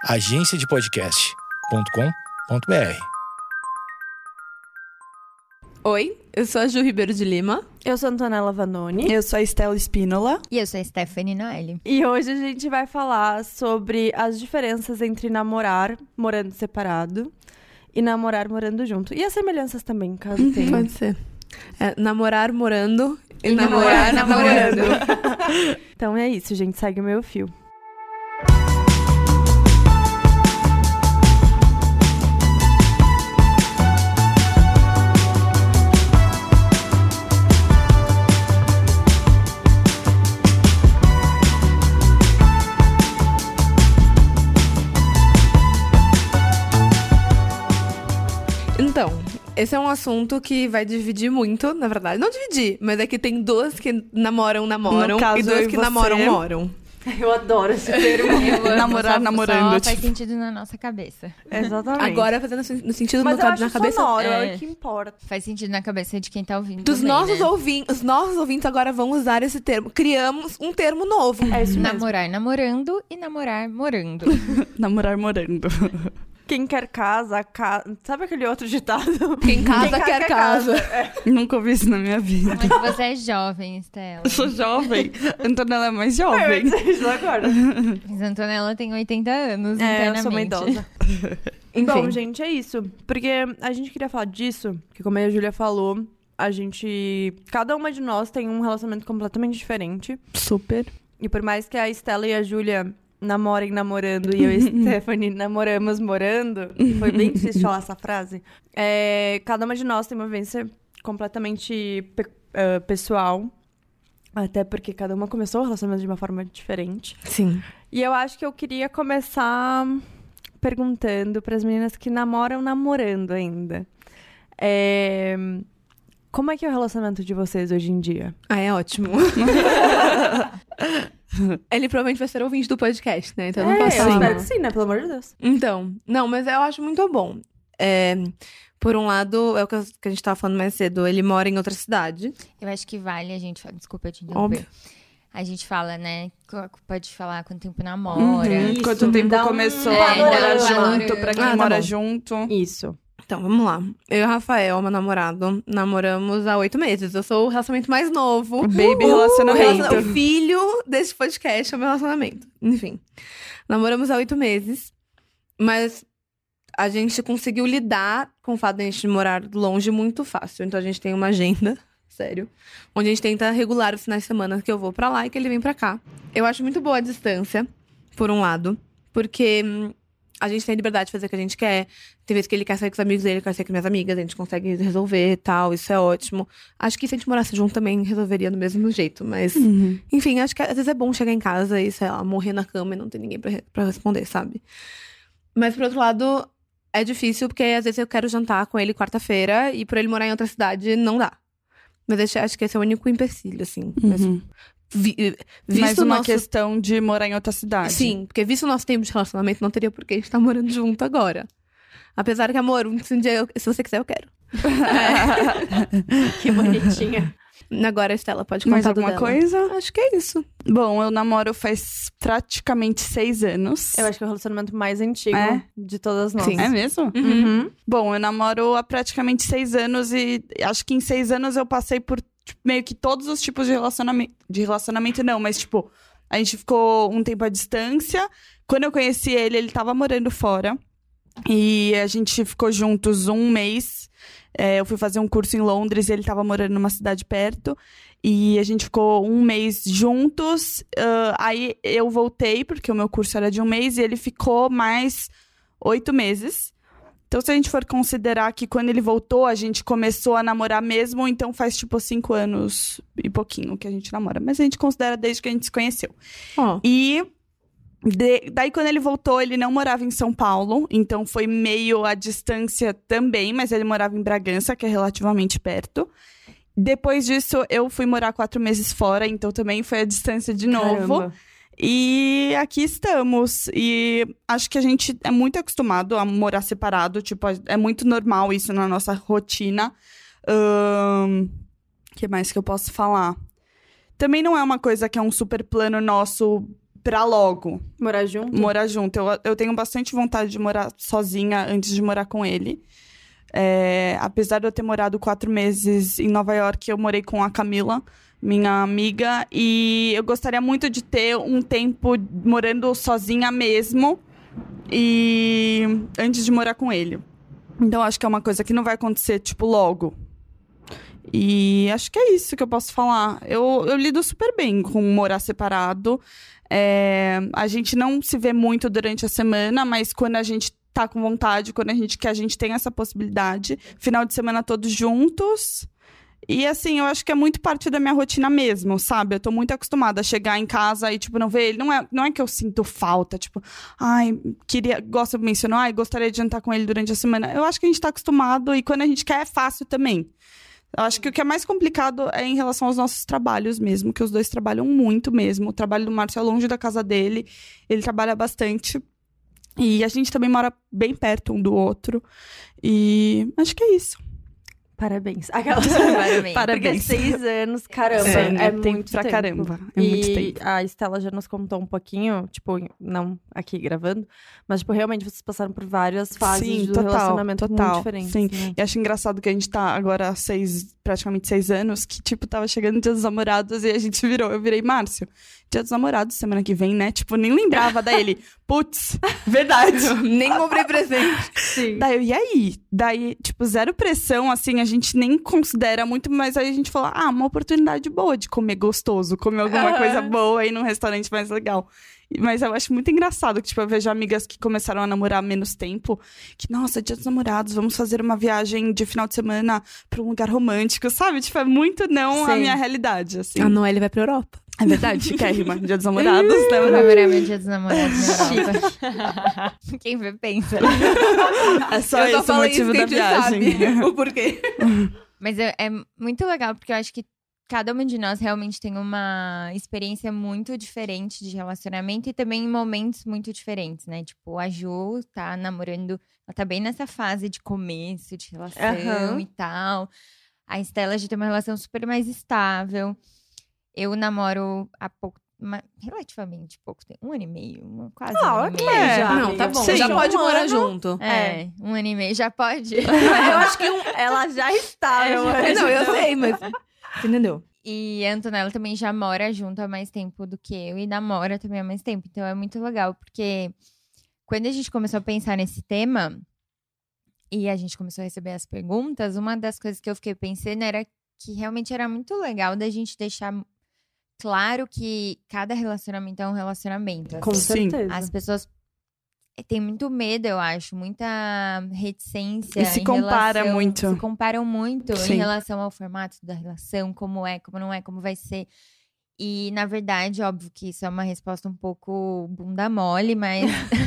agenciadepodcast.com.br. Oi, eu sou a Ju Ribeiro de Lima. Eu sou a Antonella Vanoni. Eu sou a Estela Espínola. E eu sou a Stephanie Noelle. E hoje a gente vai falar sobre as diferenças entre namorar morando separado e namorar morando junto. E as semelhanças também, caso tenha. Pode ser. Namorar morando e namorar namorando. Então é isso, gente. Segue o meu fio. Então, esse é um assunto que vai dividir muito, na verdade. Não dividir, mas é que tem duas que namoram No caso, e duas eu e que você. moram. Eu adoro esse termo. Namorar namorando, Só faz tipo. sentido na nossa cabeça. Exatamente. Agora fazendo no sentido Mas no eu caso, acho na cabeça. sonoro, é É. o que importa. Faz sentido na cabeça de quem tá ouvindo Dos também, nossos né? ouvintes, os nossos ouvintes agora vão usar esse termo. Criamos um termo novo. É isso mesmo. Namorar namorando e namorar morando. Namorar morando. Quem quer casa, Sabe aquele outro ditado? Quem casa quer casa. Nunca ouvi isso na minha vida. Mas você é jovem, Estela. Eu sou jovem. Antonella é mais jovem. Isso agora. Mas a Antonella tem 80 anos, Eu sou uma internamente. idosa. Enfim. Bom, gente, é isso. Porque a gente queria falar disso, que como a Júlia falou, cada uma de nós tem um relacionamento completamente diferente. Super. E por mais que a Estela e a Júlia namorem namorando e eu e a Stephanie namoramos morando, foi bem difícil falar essa frase, cada uma de nós tem uma vivência completamente pessoal, até porque cada uma começou o relacionamento de uma forma diferente. Sim. E eu acho que eu queria começar perguntando para as meninas que namoram namorando ainda. Como é que é o relacionamento de vocês hoje em dia? Ah, é ótimo. Ele provavelmente vai ser ouvinte do podcast, né? Então eu não posso eu falar. espero que sim, né? Pelo amor de Deus. Então, não, mas eu acho muito bom. Por um lado, é o que a gente tava falando mais cedo, ele mora em outra cidade. Eu acho que vale a gente... Desculpa eu te interromper. Óbvio. A gente fala, né? Pode falar quanto tempo namora. Isso. Quanto tempo Dá um começou É, a morar dá um junto, pra quem Ah, tá mora bom. junto. Isso. Então, vamos lá. Eu e o Rafael, meu namorado, namoramos há 8 meses. Eu sou o relacionamento mais novo. Baby relacionamento. O filho desse podcast é o meu relacionamento. Enfim. Namoramos há 8 meses. Mas a gente conseguiu lidar com o fato de a gente morar longe muito fácil. Então a gente tem uma agenda, sério, onde a gente tenta regular os finais de semana que eu vou pra lá e que ele vem pra cá. Eu acho muito boa a distância, por um lado, porque a gente tem liberdade de fazer o que a gente quer. Tem vezes que ele quer sair com os amigos dele, eu quero sair com minhas amigas, a gente consegue resolver e tal, isso é ótimo. Acho que se a gente morasse junto também resolveria do mesmo jeito, mas... Enfim, acho que às vezes é bom chegar em casa e, sei lá, morrer na cama e não ter ninguém pra responder, sabe? Mas, por outro lado, é difícil porque às vezes eu quero jantar com ele quarta-feira e por ele morar em outra cidade, não dá. Mas eu acho que esse é o único empecilho, assim. Mas, Mais visto uma nosso... questão de morar em outra cidade. Sim, porque visto o nosso tempo de relacionamento, não teria por que a gente tá morando junto agora. Apesar que, amor, se um dia, se você quiser, eu quero. Que bonitinha. Agora a Estela pode contar Mais do alguma dela. coisa? Acho que é isso. Bom, eu namoro faz praticamente 6 anos. Eu acho que é o relacionamento mais antigo de todas nós. Sim. É mesmo? Uhum. Bom, eu namoro há praticamente 6 anos e acho que em 6 anos eu passei por tipo, meio que todos os tipos de relacionamento. De relacionamento não, mas tipo, a gente ficou um tempo à distância. Quando eu conheci ele, ele tava morando fora. E a gente ficou juntos um mês. Eu fui fazer um curso em Londres e ele tava morando numa cidade perto. E a gente ficou um mês juntos. Aí eu voltei, porque o meu curso era de um mês. E ele ficou mais 8 meses. Então, se a gente for considerar que quando ele voltou, a gente começou a namorar mesmo, então faz tipo 5 anos e pouquinho que a gente namora. Mas a gente considera desde que a gente se conheceu. Ó. E daí, quando ele voltou, ele não morava em São Paulo, então foi meio à distância também, mas ele morava em Bragança, que é relativamente perto. Depois disso, eu fui morar 4 meses fora, então também foi à distância de novo. Caramba. E aqui estamos. E acho que a gente é muito acostumado a morar separado. Tipo, é muito normal isso na nossa rotina. Que mais que eu posso falar? Também não é uma coisa que é um super plano nosso pra logo. Morar junto? Morar junto. Eu tenho bastante vontade de morar sozinha antes de morar com ele. Apesar de eu ter morado 4 meses em Nova York, eu morei com a Camila, minha amiga, e eu gostaria muito de ter um tempo morando sozinha mesmo, e antes de morar com ele. Então, acho que é uma coisa que não vai acontecer, tipo, logo. E acho que é isso que eu posso falar. Eu lido super bem com morar separado. A gente não se vê muito durante a semana, mas quando a gente tá com vontade, quando a gente tem essa possibilidade, final de semana todos juntos. E assim, eu acho que é muito parte da minha rotina mesmo, sabe? Eu tô muito acostumada a chegar em casa e, tipo, não ver ele. Não é que eu sinto falta, tipo, gosto de mencionar, gostaria de jantar com ele durante a semana. Eu acho que a gente tá acostumado e quando a gente quer é fácil também. Eu acho que o que é mais complicado é em relação aos nossos trabalhos mesmo, que os dois trabalham muito mesmo. O trabalho do Márcio é longe da casa dele, ele trabalha bastante. E a gente também mora bem perto um do outro. E acho que é isso. Parabéns. Parabéns. Parabéns. Porque 6 anos, caramba, é tempo muito pra tempo. caramba. É E muito tempo. a Estela já nos contou um pouquinho, tipo, não aqui gravando, mas, tipo, realmente vocês passaram por várias fases do relacionamento muito diferentes. Sim, né? e acho engraçado que a gente tá agora há praticamente 6 anos, que, tipo, tava chegando o Dia dos Namorados e a gente eu virei, Márcio, Dia dos Namorados, semana que vem, né? Tipo, nem lembrava dele. Putz, verdade. Nem comprei presente. Sim. E aí? Daí, tipo, zero pressão, assim, a gente nem considera muito, mas aí a gente falou, uma oportunidade boa de comer gostoso, comer alguma coisa boa aí num restaurante mais legal. Mas eu acho muito engraçado que, tipo, eu vejo amigas que começaram a namorar há menos tempo, que, nossa, Dia dos Namorados, vamos fazer uma viagem de final de semana pra um lugar romântico, sabe? Tipo, é muito não a minha realidade, assim. A Noelle vai pra Europa. É verdade, chiquérrima, Dia dos Namorados, né? Vou comemorar meu Dia dos Namorados na Europa. Quem vê, pensa. É só esse o motivo da viagem. Sabe o porquê. Mas é muito legal, porque eu acho que cada uma de nós realmente tem uma experiência muito diferente de relacionamento e também em momentos muito diferentes, né? Tipo, a Ju tá namorando, ela tá bem nessa fase de começo de relação e tal. A Estela já tem uma relação super mais estável. Eu namoro há pouco, relativamente pouco tempo, 1 ano e meio, quase 1 ano e meio. já. Não, tá bom. Sim. Já pode morar ano. junto. 1 ano e meio, já pode? Eu acho que ela já está. Não, eu sei, mas... Você entendeu? E a Antonella também já mora junto há mais tempo do que eu e namora também há mais tempo. Então é muito legal, porque quando a gente começou a pensar nesse tema e a gente começou a receber as perguntas, uma das coisas que eu fiquei pensando era que realmente era muito legal da gente deixar claro que cada relacionamento é um relacionamento. Com Sim. certeza. As pessoas têm muito medo, eu acho, muita reticência. E se compara muito. Se comparam muito Sim. em relação ao formato da relação, como é, como não é, como vai ser. E, na verdade, óbvio que isso é uma resposta um pouco bunda mole, mas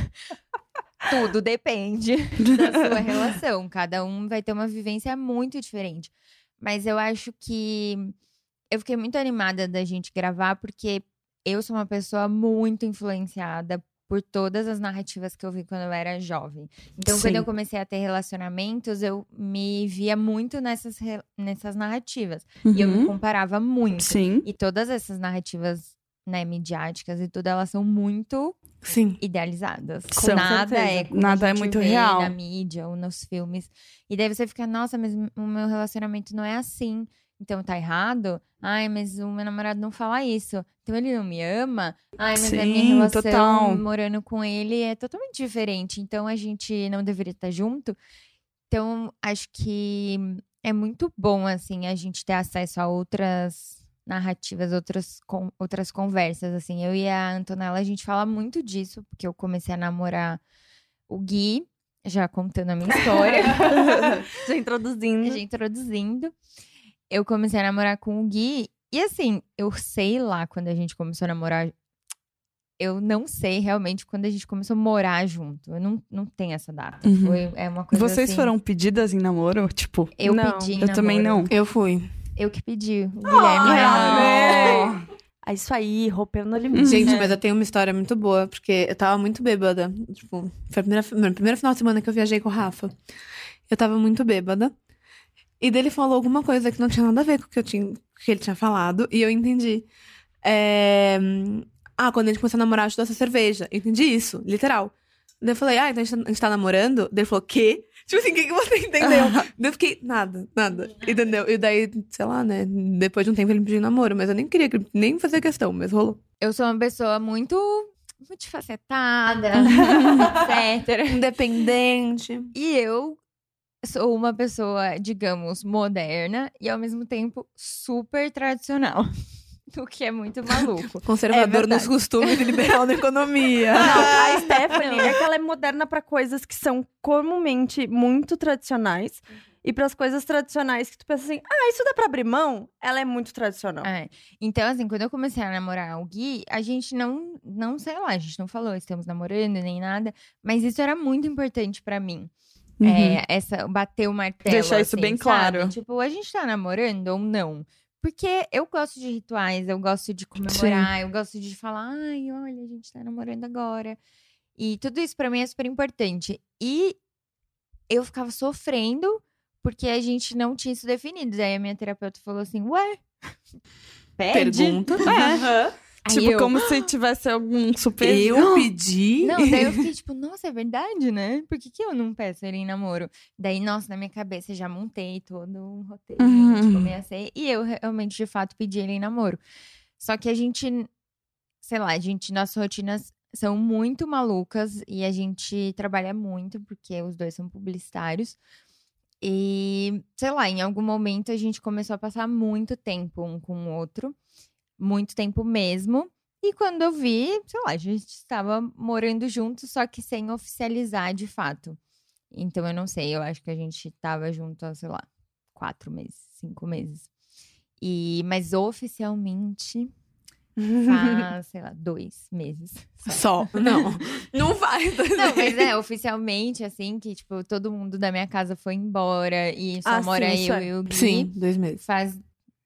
tudo depende da sua relação. Cada um vai ter uma vivência muito diferente. Mas eu acho que eu fiquei muito animada da gente gravar, porque eu sou uma pessoa muito influenciada por todas as narrativas que eu vi quando eu era jovem. Então, quando Sim. eu comecei a ter relacionamentos, eu me via muito nessas narrativas. E eu me comparava muito. Sim. E todas essas narrativas, né, midiáticas e tudo, elas são muito Sim. idealizadas. São. Nada é como Nada a é gente muito vê real. na mídia ou nos filmes. E daí você fica, nossa, mas o meu relacionamento não é assim. Então tá errado? Ai, mas o meu namorado não fala isso. Então ele não me ama? Ai, mas a minha Sim, relação total. morando com ele é totalmente diferente. Então a gente não deveria estar junto. Então acho que é muito bom, assim, a gente ter acesso a outras narrativas, outras conversas, assim. Eu e a Antonella, a gente fala muito disso, porque eu comecei a namorar o Gui, já contando a minha história. Já introduzindo. Já introduzindo. Eu comecei a namorar com o Gui. E assim, eu sei lá quando a gente começou a namorar. Eu não sei realmente quando a gente começou a morar junto. Eu não tenho essa data. É uma coisa Vocês assim, foram pedidas em namoro? Tipo, Eu Não, pedi em eu também namoro. não. Eu fui. Eu que pedi. O Guilherme namorou. É isso aí, rompeu no limite. Gente, mas eu tenho uma história muito boa, porque eu tava muito bêbada. Tipo, foi meu primeiro final de semana que eu viajei com o Rafa. Eu tava muito bêbada. E dele falou alguma coisa que não tinha nada a ver com o que ele tinha falado. E eu entendi. quando a gente começou a namorar, eu te dou essa cerveja. Eu entendi isso, literal. Daí eu falei, então a gente tá namorando? Daí ele falou, quê? Tipo assim, o que você entendeu? Daí eu fiquei, nada. Entendeu? E daí, sei lá, né? Depois de um tempo ele me pediu namoro, mas eu nem queria nem fazer questão, mas rolou. Eu sou uma pessoa muito multifacetada, etc. Independente. E eu sou uma pessoa, digamos, moderna e ao mesmo tempo super tradicional. O que é muito maluco. Conservador nos costumes e liberal na economia. Não, a Stephanie é que ela é moderna pra coisas que são comumente muito tradicionais. E pras coisas tradicionais que tu pensa assim, isso dá pra abrir mão? Ela é muito tradicional. Então, assim, quando eu comecei a namorar o Gui, a gente não, sei lá, a gente não falou estamos namorando nem nada. Mas isso era muito importante pra mim. Bater o martelo, Deixar isso assim, bem sabe? claro. Tipo, a gente tá namorando ou não? Porque eu gosto de rituais, eu gosto de comemorar, eu gosto de falar, olha, a gente tá namorando agora. E tudo isso pra mim é super importante. E eu ficava sofrendo porque a gente não tinha isso definido. Daí a minha terapeuta falou assim, ué, pede? Pergunta. Tipo, como se tivesse algum super... Eu pedi? Não, daí eu fiquei tipo, nossa, é verdade, né? Por que eu não peço ele em namoro? Daí, nossa, na minha cabeça já montei todo um roteiro de como ia ser. E eu realmente, de fato, pedi ele em namoro. Só que a gente, sei lá, nossas rotinas são muito malucas. E a gente trabalha muito, porque os dois são publicitários. E, sei lá, em algum momento a gente começou a passar muito tempo um com o outro. Muito tempo mesmo. E quando eu vi, sei lá, a gente estava morando juntos, só que sem oficializar de fato. Então, eu não sei, eu acho que a gente estava junto há, sei lá, 4 meses, 5 meses. Mas oficialmente, faz, sei lá, 2 meses. Só. Não faz. Não, mas oficialmente, assim, que, tipo, todo mundo da minha casa foi embora e só mora sim, eu e o Gui. Sim, 2 meses. Faz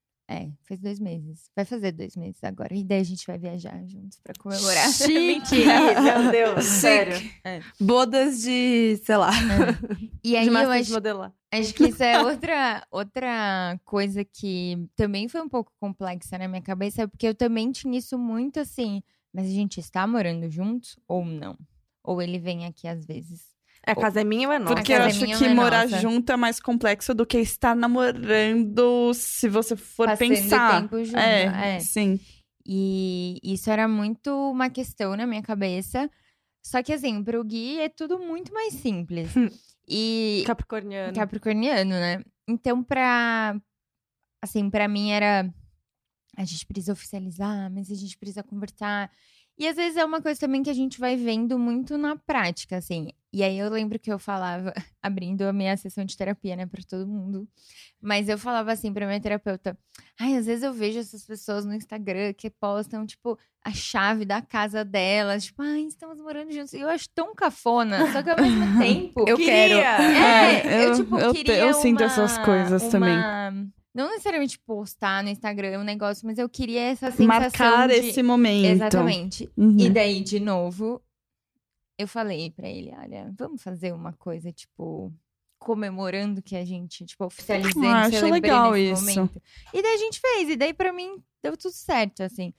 2 meses. Vai fazer 2 meses agora. E daí a gente vai viajar juntos pra comemorar. Mentira, meu Deus, sério. Bodas de, sei lá. E aí De eu master de modelar. acho que isso é outra coisa que também foi um pouco complexa na minha cabeça, porque eu também tinha isso muito assim, mas a gente está morando juntos ou não? Ou ele vem aqui às vezes? A casa é minha ou é nossa? Porque eu casa é acho minha que ou é morar nossa? junto é mais complexo do que estar namorando, se você for Passando pensar. tempo junto, Sim. E isso era muito uma questão na minha cabeça. Só que assim, pro Gui é tudo muito mais simples. E Capricorniano, né? Então, pra mim era... A gente precisa oficializar, mas a gente precisa conversar. E às vezes é uma coisa também que a gente vai vendo muito na prática, assim. E aí eu lembro que eu falava, abrindo a minha sessão de terapia, né, pra todo mundo. Mas eu falava assim pra minha terapeuta, às vezes eu vejo essas pessoas no Instagram que postam, tipo, a chave da casa delas, tipo, estamos morando juntos. E eu acho tão cafona, só que ao mesmo tempo... Eu quero. Eu queria eu sinto essas coisas também. Não necessariamente postar no Instagram um negócio, mas eu queria essa sensação Marcar esse momento. Exatamente. E daí, de novo, eu falei pra ele, olha, vamos fazer uma coisa, tipo, comemorando que a gente, tipo, oficializando, acho celebrando legal esse isso. momento. E daí a gente fez, e daí pra mim deu tudo certo, assim.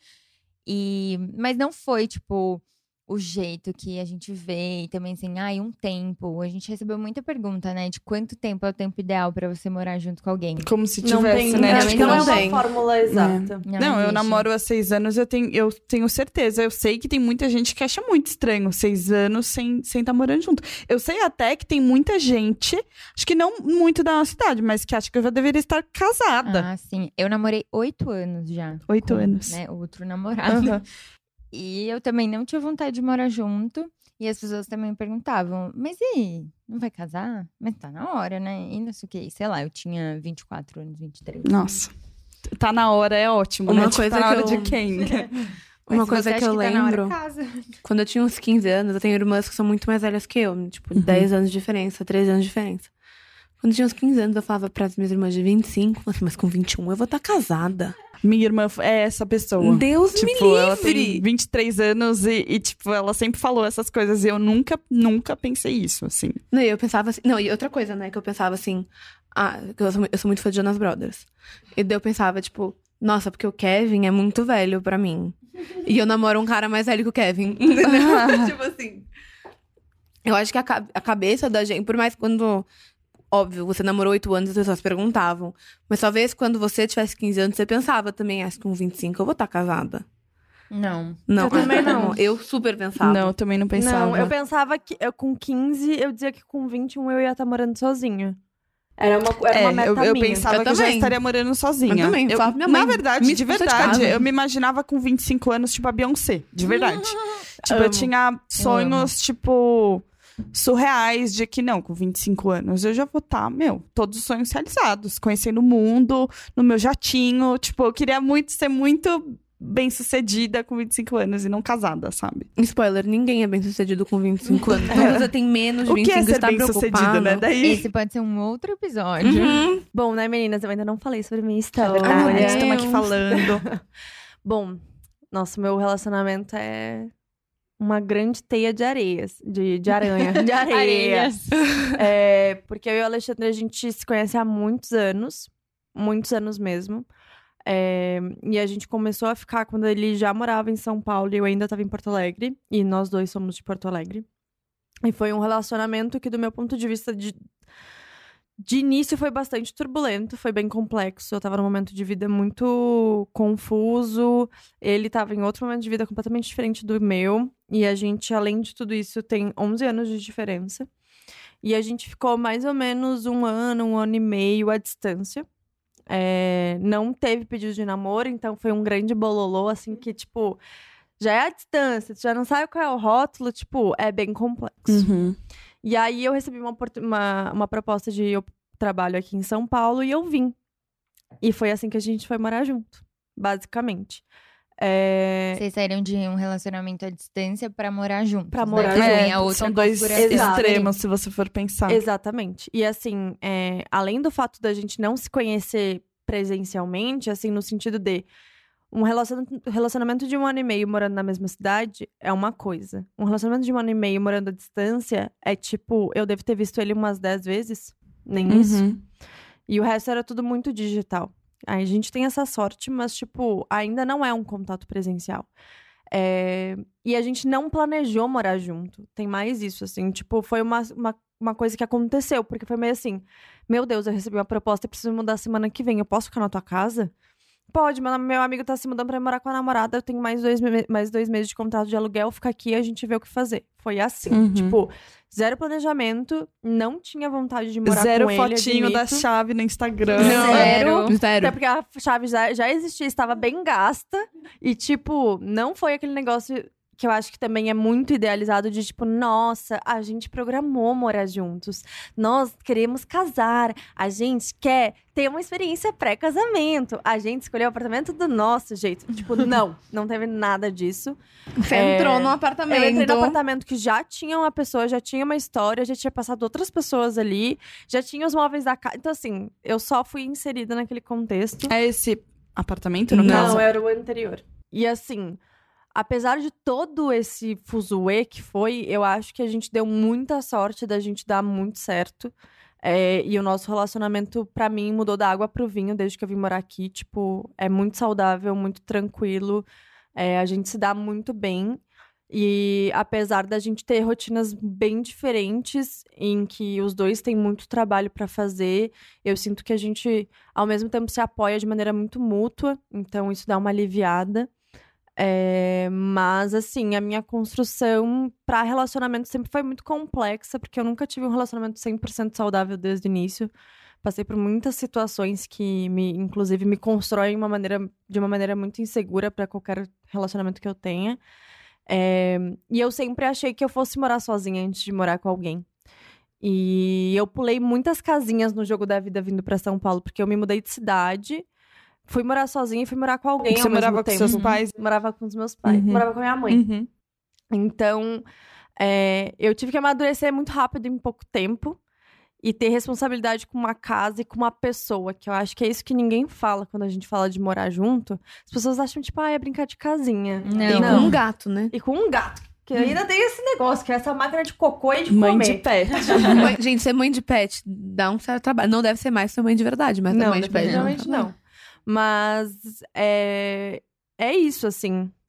Mas não foi, tipo, o jeito que a gente vê, e também assim, um tempo. A gente recebeu muita pergunta, né, de quanto tempo é o tempo ideal pra você morar junto com alguém. Como se Não tivesse, tem, né? acho tipo, que não é não uma tem. fórmula exata. Não, eu existe. namoro há 6 anos, eu tenho certeza. Eu sei que tem muita gente que acha muito estranho 6 anos sem estar morando junto. Eu sei até que tem muita gente, acho que não muito da nossa cidade, mas que acha que eu já deveria estar casada. Sim. Eu namorei 8 anos já. 8 com, anos. Né, outro namorado. E eu também não tinha vontade de morar junto. E as pessoas também me perguntavam, mas e não vai casar? Mas tá na hora, né? E não sei o que. Sei lá, eu tinha 24 anos, 23. Nossa. Tá na hora, é ótimo, Uma né? Tipo, coisa tá na hora que eu- de quem? Uma se coisa você que acha eu tá na hora, lembro, casa. quando eu tinha uns 15 anos, eu tenho irmãs que são muito mais velhas que eu. Tipo, 10 anos de diferença, 13 anos de diferença. Quando eu tinha uns 15 anos, eu falava pras minhas irmãs de 25, assim, mas com 21 eu vou estar casada. Minha irmã é essa pessoa. Deus Tipo, me ela tem livre! 23 anos e, tipo, ela sempre falou essas coisas. E eu nunca pensei isso, assim. Não, e eu pensava assim... Não, e outra coisa, né, que eu pensava assim... que eu sou muito fã de Jonas Brothers. E daí eu pensava, tipo... Nossa, porque o Kevin é muito velho pra mim. E eu namoro um cara mais velho que o Kevin. Entendeu? Tipo assim. Eu acho que a cabeça da gente, por mais quando. Óbvio, você namorou 8 anos, as pessoas perguntavam. Mas talvez quando você tivesse 15 anos, você pensava também, acho que com 25 eu vou estar casada. Não. Não, Eu também não. Eu super pensava. Não, eu também não pensava. Não, eu pensava que com 15, eu dizia que com 21 eu ia estar morando sozinha. Era uma meta eu minha. pensava Eu que eu já também. estaria morando sozinha. Eu também, falava pra minha mãe, Na verdade, me de expulsa de verdade, casa. eu me imaginava com 25 anos, tipo a Beyoncé. De verdade. Tipo, eu tinha sonhos, tipo, surreais de que, não, com 25 anos eu já vou estar, todos os sonhos realizados. Conhecendo o mundo, no meu jatinho. Tipo, eu queria muito ser muito bem-sucedida com 25 anos e não casada, sabe? Spoiler, ninguém é bem sucedido com 25 anos. Quando você tem menos de O 25 que é ser está bem-sucedido, preocupado. né? Daí... Esse pode ser um outro episódio. Bom, né, meninas? Eu ainda não falei sobre minha história. Verdade, Olha. estamos aqui falando. Bom, nossa, meu relacionamento é uma grande teia de areias. De aranha. De areia. Areias. Porque eu e o Alexandre, a gente se conhece há muitos anos. Muitos anos mesmo. E a gente começou a ficar quando ele já morava em São Paulo e eu ainda estava em Porto Alegre. E nós dois somos de Porto Alegre. E foi um relacionamento que, do meu ponto de vista, de início foi bastante turbulento, foi bem complexo. Eu tava num momento de vida muito confuso. Ele tava em outro momento de vida completamente diferente do meu. E a gente, além de tudo isso, tem 11 anos de diferença. E a gente ficou mais ou menos um ano e meio à distância. Não teve pedido de namoro, então foi um grande bololô, assim, que, tipo, já é à distância, tu já não sabe qual é o rótulo, tipo, é bem complexo. E aí eu recebi uma proposta de trabalho aqui em São Paulo e eu vim. E foi assim que a gente foi morar junto, basicamente. Vocês saíram de um relacionamento à distância pra morar juntos. Pra morar né? Tem juntos. a outra São dois configuração. Exato. extremos, se você for pensar. Exatamente. E assim, além do fato da gente não se conhecer presencialmente, assim, no sentido de um relacionamento de 1 ano e meio morando na mesma cidade é uma coisa. Um relacionamento de 1 ano e meio morando à distância é tipo, eu devo ter visto ele umas 10 vezes, nem isso. E o resto era tudo muito digital. Aí a gente tem essa sorte, mas, tipo, ainda não é um contato presencial. E a gente não planejou morar junto. Tem mais isso, assim. Tipo, foi uma coisa que aconteceu. Porque foi meio assim, meu Deus, eu recebi uma proposta e preciso mudar semana que vem. Eu posso ficar na tua casa? Pode, meu amigo tá se mudando pra ir morar com a namorada. Eu tenho mais 2 meses de contrato de aluguel. Fica aqui e a gente vê o que fazer. Foi assim, tipo, zero planejamento. Não tinha vontade de morar Zero com ele, fotinho da admito. chave no Instagram. Zero. Até porque a chave já existia, estava bem gasta. E, tipo, não foi aquele negócio que eu acho que também é muito idealizado de, tipo, nossa, a gente programou morar juntos. Nós queremos casar. A gente quer ter uma experiência pré-casamento. A gente escolheu o apartamento do nosso jeito. Tipo, não teve nada disso. Você entrou num apartamento. Eu entrei no apartamento que já tinha uma pessoa, já tinha uma história, já tinha passado outras pessoas ali, já tinha os móveis da casa. Então, assim, eu só fui inserida naquele contexto. É esse apartamento, no caso? Não, era o anterior. E assim, apesar de todo esse fuzuê que foi, eu acho que a gente deu muita sorte da gente dar muito certo. E o nosso relacionamento, pra mim, mudou da água pro vinho desde que eu vim morar aqui. Tipo, é muito saudável, muito tranquilo. A gente se dá muito bem. E apesar da gente ter rotinas bem diferentes, em que os dois têm muito trabalho pra fazer, eu sinto que a gente, ao mesmo tempo, se apoia de maneira muito mútua. Então, isso dá uma aliviada. Mas, assim, a minha construção pra relacionamento sempre foi muito complexa, porque eu nunca tive um relacionamento 100% saudável desde o início. Passei por muitas situações que, inclusive, me constroem de uma maneira muito insegura pra qualquer relacionamento que eu tenha. E eu sempre achei que eu fosse morar sozinha antes de morar com alguém. E eu pulei muitas casinhas no jogo da vida vindo pra São Paulo, porque eu me mudei de cidade. Fui morar sozinha e fui morar com alguém Você ao morava mesmo com tempo. seus pais? Morava com os meus pais. Morava com a minha mãe. Então, eu tive que amadurecer muito rápido em pouco tempo. E ter responsabilidade com uma casa e com uma pessoa. Que eu acho que é isso que ninguém fala quando a gente fala de morar junto. As pessoas acham, tipo, é brincar de casinha. E com um gato, né? E com um gato. Que ainda tem esse negócio, que é essa máquina de cocô e de Mãe comer. de pet. Gente, ser mãe de pet dá um certo trabalho. Não deve ser mais ser mãe de verdade, mas ser Não, mãe de pet definitivamente não. Mas é isso, assim.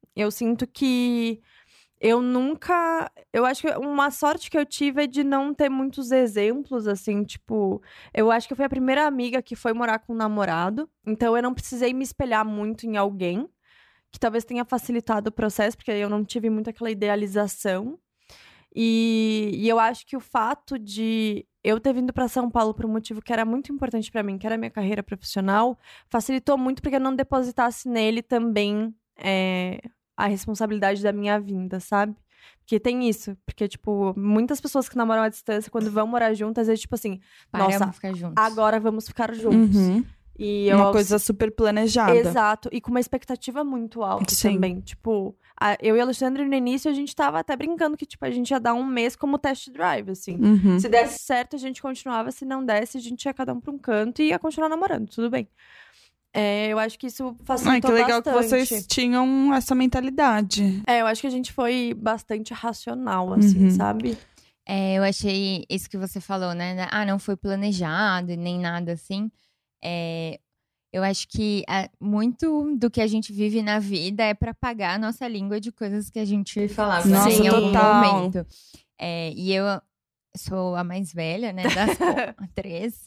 Eu sinto que eu nunca... Eu acho que uma sorte que eu tive é de não ter muitos exemplos, assim, tipo... Eu acho que eu fui a primeira amiga que foi morar com um namorado. Então, eu não precisei me espelhar muito em alguém. Que talvez tenha facilitado o processo, porque eu não tive muito aquela idealização. E eu acho que o fato de eu ter vindo pra São Paulo por um motivo que era muito importante pra mim, que era a minha carreira profissional, facilitou muito porque eu não depositasse nele também a responsabilidade da minha vinda, sabe? Porque tem isso. Porque, tipo, muitas pessoas que namoram à distância, quando vão morar juntas, é tipo assim, nossa, Ficar juntos. agora vamos ficar juntos. Uhum. E Uma coisa super planejada. Exato. E com uma expectativa muito alta Sim. também. Tipo, eu e o Alexandre, no início, a gente tava até brincando que, tipo, a gente ia dar um mês como test drive, assim. Uhum. Se desse certo, a gente continuava. Se não desse, a gente ia cada um pra um canto e ia continuar namorando. Tudo bem. Eu acho que isso facilitou que legal bastante. que vocês tinham essa mentalidade. Eu acho que a gente foi bastante racional, assim, Uhum. sabe? Eu achei isso que você falou, né? Não foi planejado, nem nada assim. Eu acho que muito do que a gente vive na vida é pra pagar a nossa língua de coisas que a gente falava Nossa, em algum total. momento. E eu sou a mais velha, né? Das três.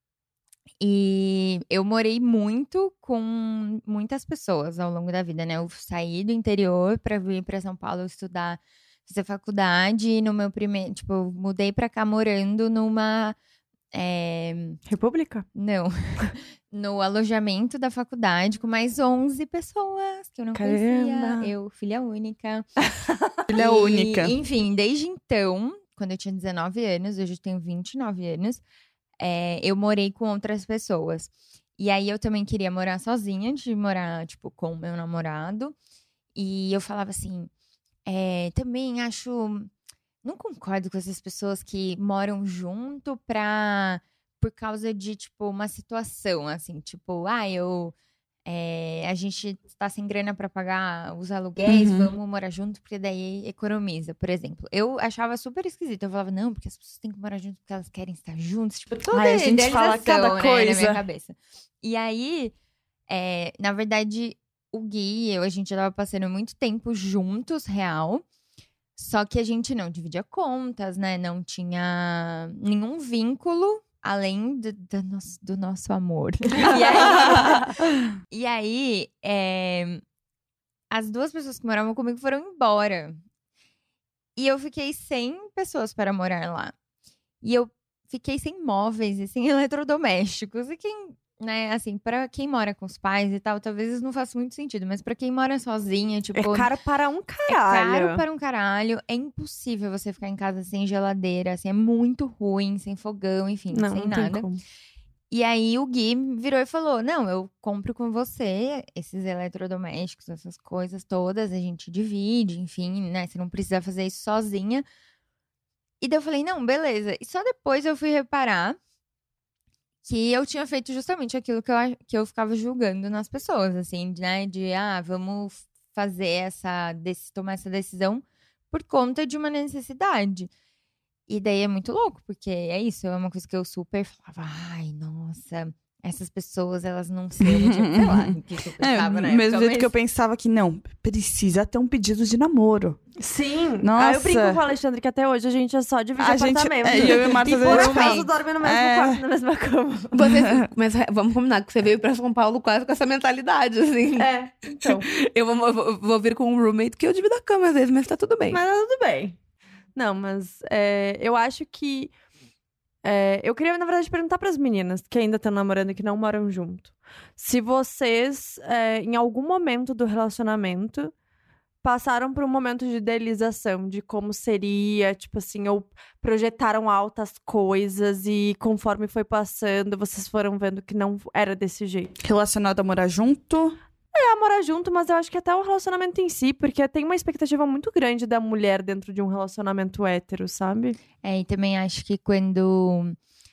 E eu morei muito com muitas pessoas ao longo da vida, né? Eu saí do interior pra vir pra São Paulo estudar, fazer faculdade. E no meu primeiro... Tipo, eu mudei pra cá morando numa... República? Não. No alojamento da faculdade com mais 11 pessoas que eu não conhecia. Caramba. Eu, filha única. Filha única. Enfim, desde então, quando eu tinha 19 anos, hoje eu tenho 29 anos, eu morei com outras pessoas. E aí eu também queria morar sozinha, de morar, tipo, com o meu namorado. E eu falava assim, também acho... Não concordo com essas pessoas que moram junto por causa de, tipo, uma situação, assim. Tipo, a gente tá sem grana pra pagar os aluguéis, vamos morar junto, porque daí economiza, por exemplo. Eu achava super esquisito. Eu falava, não, porque as pessoas têm que morar junto porque elas querem estar juntas. Tipo, toda Ai, a gente fala idealização, cada né, coisa. na minha cabeça. E aí, na verdade, o Gui e eu, a gente já tava passando muito tempo juntos, real. Só que a gente não dividia contas, né? Não tinha nenhum vínculo além do nosso amor. E aí, as duas pessoas que moravam comigo foram embora. E eu fiquei sem pessoas para morar lá. E eu fiquei sem móveis e sem eletrodomésticos. E né, assim, pra quem mora com os pais e tal, talvez isso não faça muito sentido. Mas pra quem mora sozinha, tipo... É caro para um É caralho. caro para um caralho. É impossível você ficar em casa sem geladeira, assim. É muito ruim, sem fogão, enfim, sem Não tem nada. como. E aí o Gui virou e falou, não, eu compro com você esses eletrodomésticos, essas coisas todas. A gente divide, enfim, né? Você não precisa fazer isso sozinha. E daí eu falei, não, beleza. E só depois eu fui reparar que eu tinha feito justamente aquilo que eu ficava julgando nas pessoas, assim, né? De, vamos fazer tomar essa decisão por conta de uma necessidade. E daí é muito louco, porque é isso, é uma coisa que eu super falava, ai, nossa, essas pessoas, elas não sei, sei lá, o que eu pensava, né? Mesmo jeito que eu pensava que não, precisa ter um pedido de namoro. Sim. Nossa. Eu brinco com o Alexandre que até hoje a gente é só divide A gente- apartamento. e eu e Marta, e às por vezes, acaso também. dorme no mesmo quarto, na mesma cama. Mas vamos combinar que você veio pra São Paulo quase com essa mentalidade, assim. Então. Eu vou vir com um roommate que eu divido a cama às vezes, mas tá tudo bem. Mas tá tudo bem. Não, mas eu acho que... eu queria, na verdade, perguntar pras meninas que ainda estão namorando e que não moram junto. Se vocês, em algum momento do relacionamento, passaram por um momento de idealização de como seria, tipo assim, ou projetaram altas coisas e conforme foi passando, vocês foram vendo que não era desse jeito. Relacionado a morar junto. Morar junto, mas eu acho que até o relacionamento em si, porque tem uma expectativa muito grande da mulher dentro de um relacionamento hétero, sabe? E também acho que quando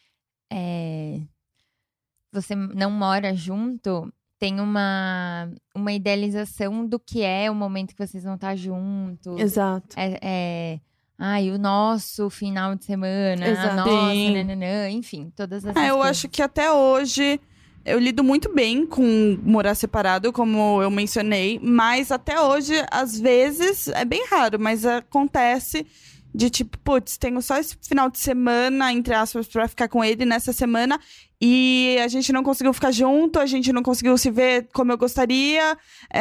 você não mora junto, tem uma idealização do que é o momento que vocês vão estar juntos. Exato. O nosso final de semana, Exato. a nossa, Sim. nananã, enfim, todas essas Eu coisas. acho que até hoje eu lido muito bem com morar separado, como eu mencionei, mas até hoje, às vezes, é bem raro, mas acontece de tipo, putz, tenho só esse final de semana, entre aspas, pra ficar com ele nessa semana, e a gente não conseguiu ficar junto, a gente não conseguiu se ver como eu gostaria,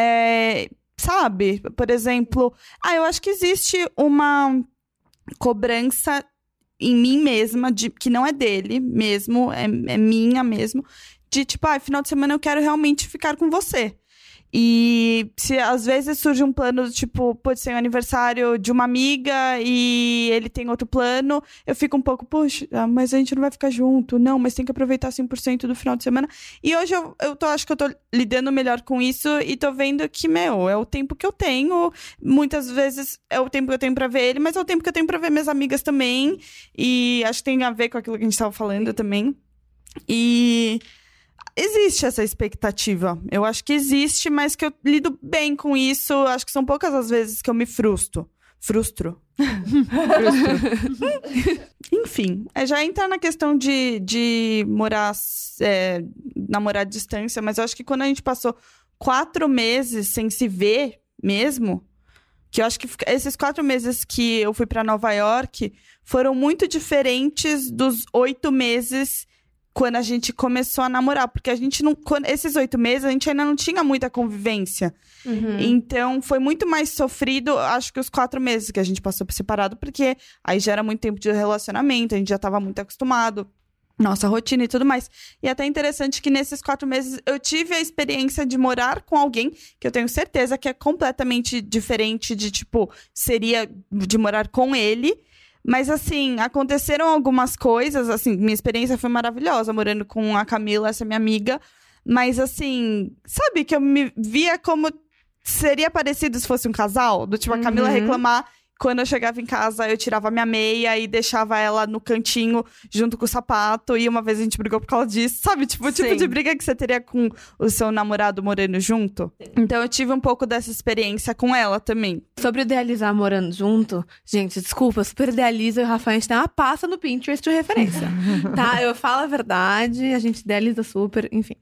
sabe? Por exemplo, eu acho que existe uma cobrança em mim mesma, que não é dele mesmo, é minha mesmo, de tipo, final de semana eu quero realmente ficar com você. E se às vezes surge um plano, tipo, pode ser um aniversário de uma amiga e ele tem outro plano, eu fico um pouco, poxa, mas a gente não vai ficar junto. Não, mas tem que aproveitar 100% do final de semana. E hoje acho que eu tô lidando melhor com isso e tô vendo que, é o tempo que eu tenho. Muitas vezes é o tempo que eu tenho pra ver ele, mas é o tempo que eu tenho pra ver minhas amigas também. E acho que tem a ver com aquilo que a gente tava falando também. E existe essa expectativa. Eu acho que existe, mas que eu lido bem com isso. Acho que são poucas as vezes que eu me frustro. Enfim, já entra na questão de morar, namorar à distância, mas eu acho que quando a gente passou 4 meses sem se ver mesmo, que eu acho que esses 4 meses que eu fui pra Nova York foram muito diferentes dos 8 meses quando a gente começou a namorar, porque a gente não, esses 8 meses a gente ainda não tinha muita convivência. Então foi muito mais sofrido, acho que os 4 meses que a gente passou separado, porque aí já era muito tempo de relacionamento, a gente já estava muito acostumado, nossa rotina e tudo mais. E até interessante que nesses 4 meses eu tive a experiência de morar com alguém que eu tenho certeza que é completamente diferente de, tipo, seria de morar com ele. Mas, assim, aconteceram algumas coisas, assim, minha experiência foi maravilhosa, morando com a Camila, essa minha amiga. Mas, assim, sabe que eu me via como seria parecido se fosse um casal? Do tipo, a Camila reclamar, quando eu chegava em casa, eu tirava minha meia e deixava ela no cantinho, junto com o sapato. E uma vez a gente brigou por causa disso, sabe? Tipo, o tipo de briga que você teria com o seu namorado morando junto. Então, eu tive um pouco dessa experiência com ela também. Sobre idealizar morando junto, gente, desculpa, super idealiza e o Rafael, a gente tem uma pasta no Pinterest de referência, tá? Eu falo a verdade, a gente idealiza super, enfim.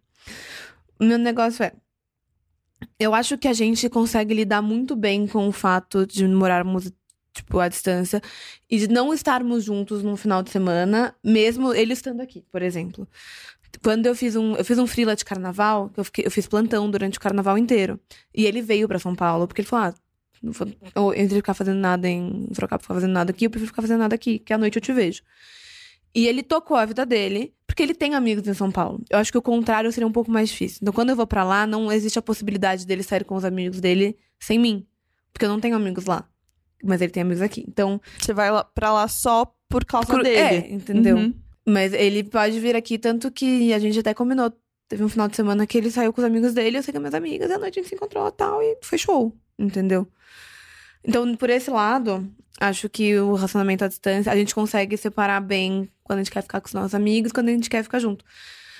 O meu negócio eu acho que a gente consegue lidar muito bem com o fato de morarmos, tipo, à distância e de não estarmos juntos num final de semana, mesmo ele estando aqui, por exemplo. Quando eu fiz um freela de carnaval, eu fiz plantão durante o carnaval inteiro. E ele veio pra São Paulo, porque ele falou, entre ficar fazendo nada em Sorocaba, ficar fazendo nada aqui, eu prefiro ficar fazendo nada aqui, que à noite eu te vejo. E ele tocou a vida dele, porque ele tem amigos em São Paulo. Eu acho que o contrário seria um pouco mais difícil. Então, quando eu vou pra lá, não existe a possibilidade dele sair com os amigos dele sem mim. Porque eu não tenho amigos lá. Mas ele tem amigos aqui. Então, você vai pra lá só por causa dele. Entendeu? Mas ele pode vir aqui, tanto que a gente até combinou. Teve um final de semana que ele saiu com os amigos dele, eu saí com as minhas amigas, e à noite a gente se encontrou e tal, e foi show. Entendeu? Então, por esse lado, acho que o relacionamento à distância, a gente consegue separar bem quando a gente quer ficar com os nossos amigos, quando a gente quer ficar junto.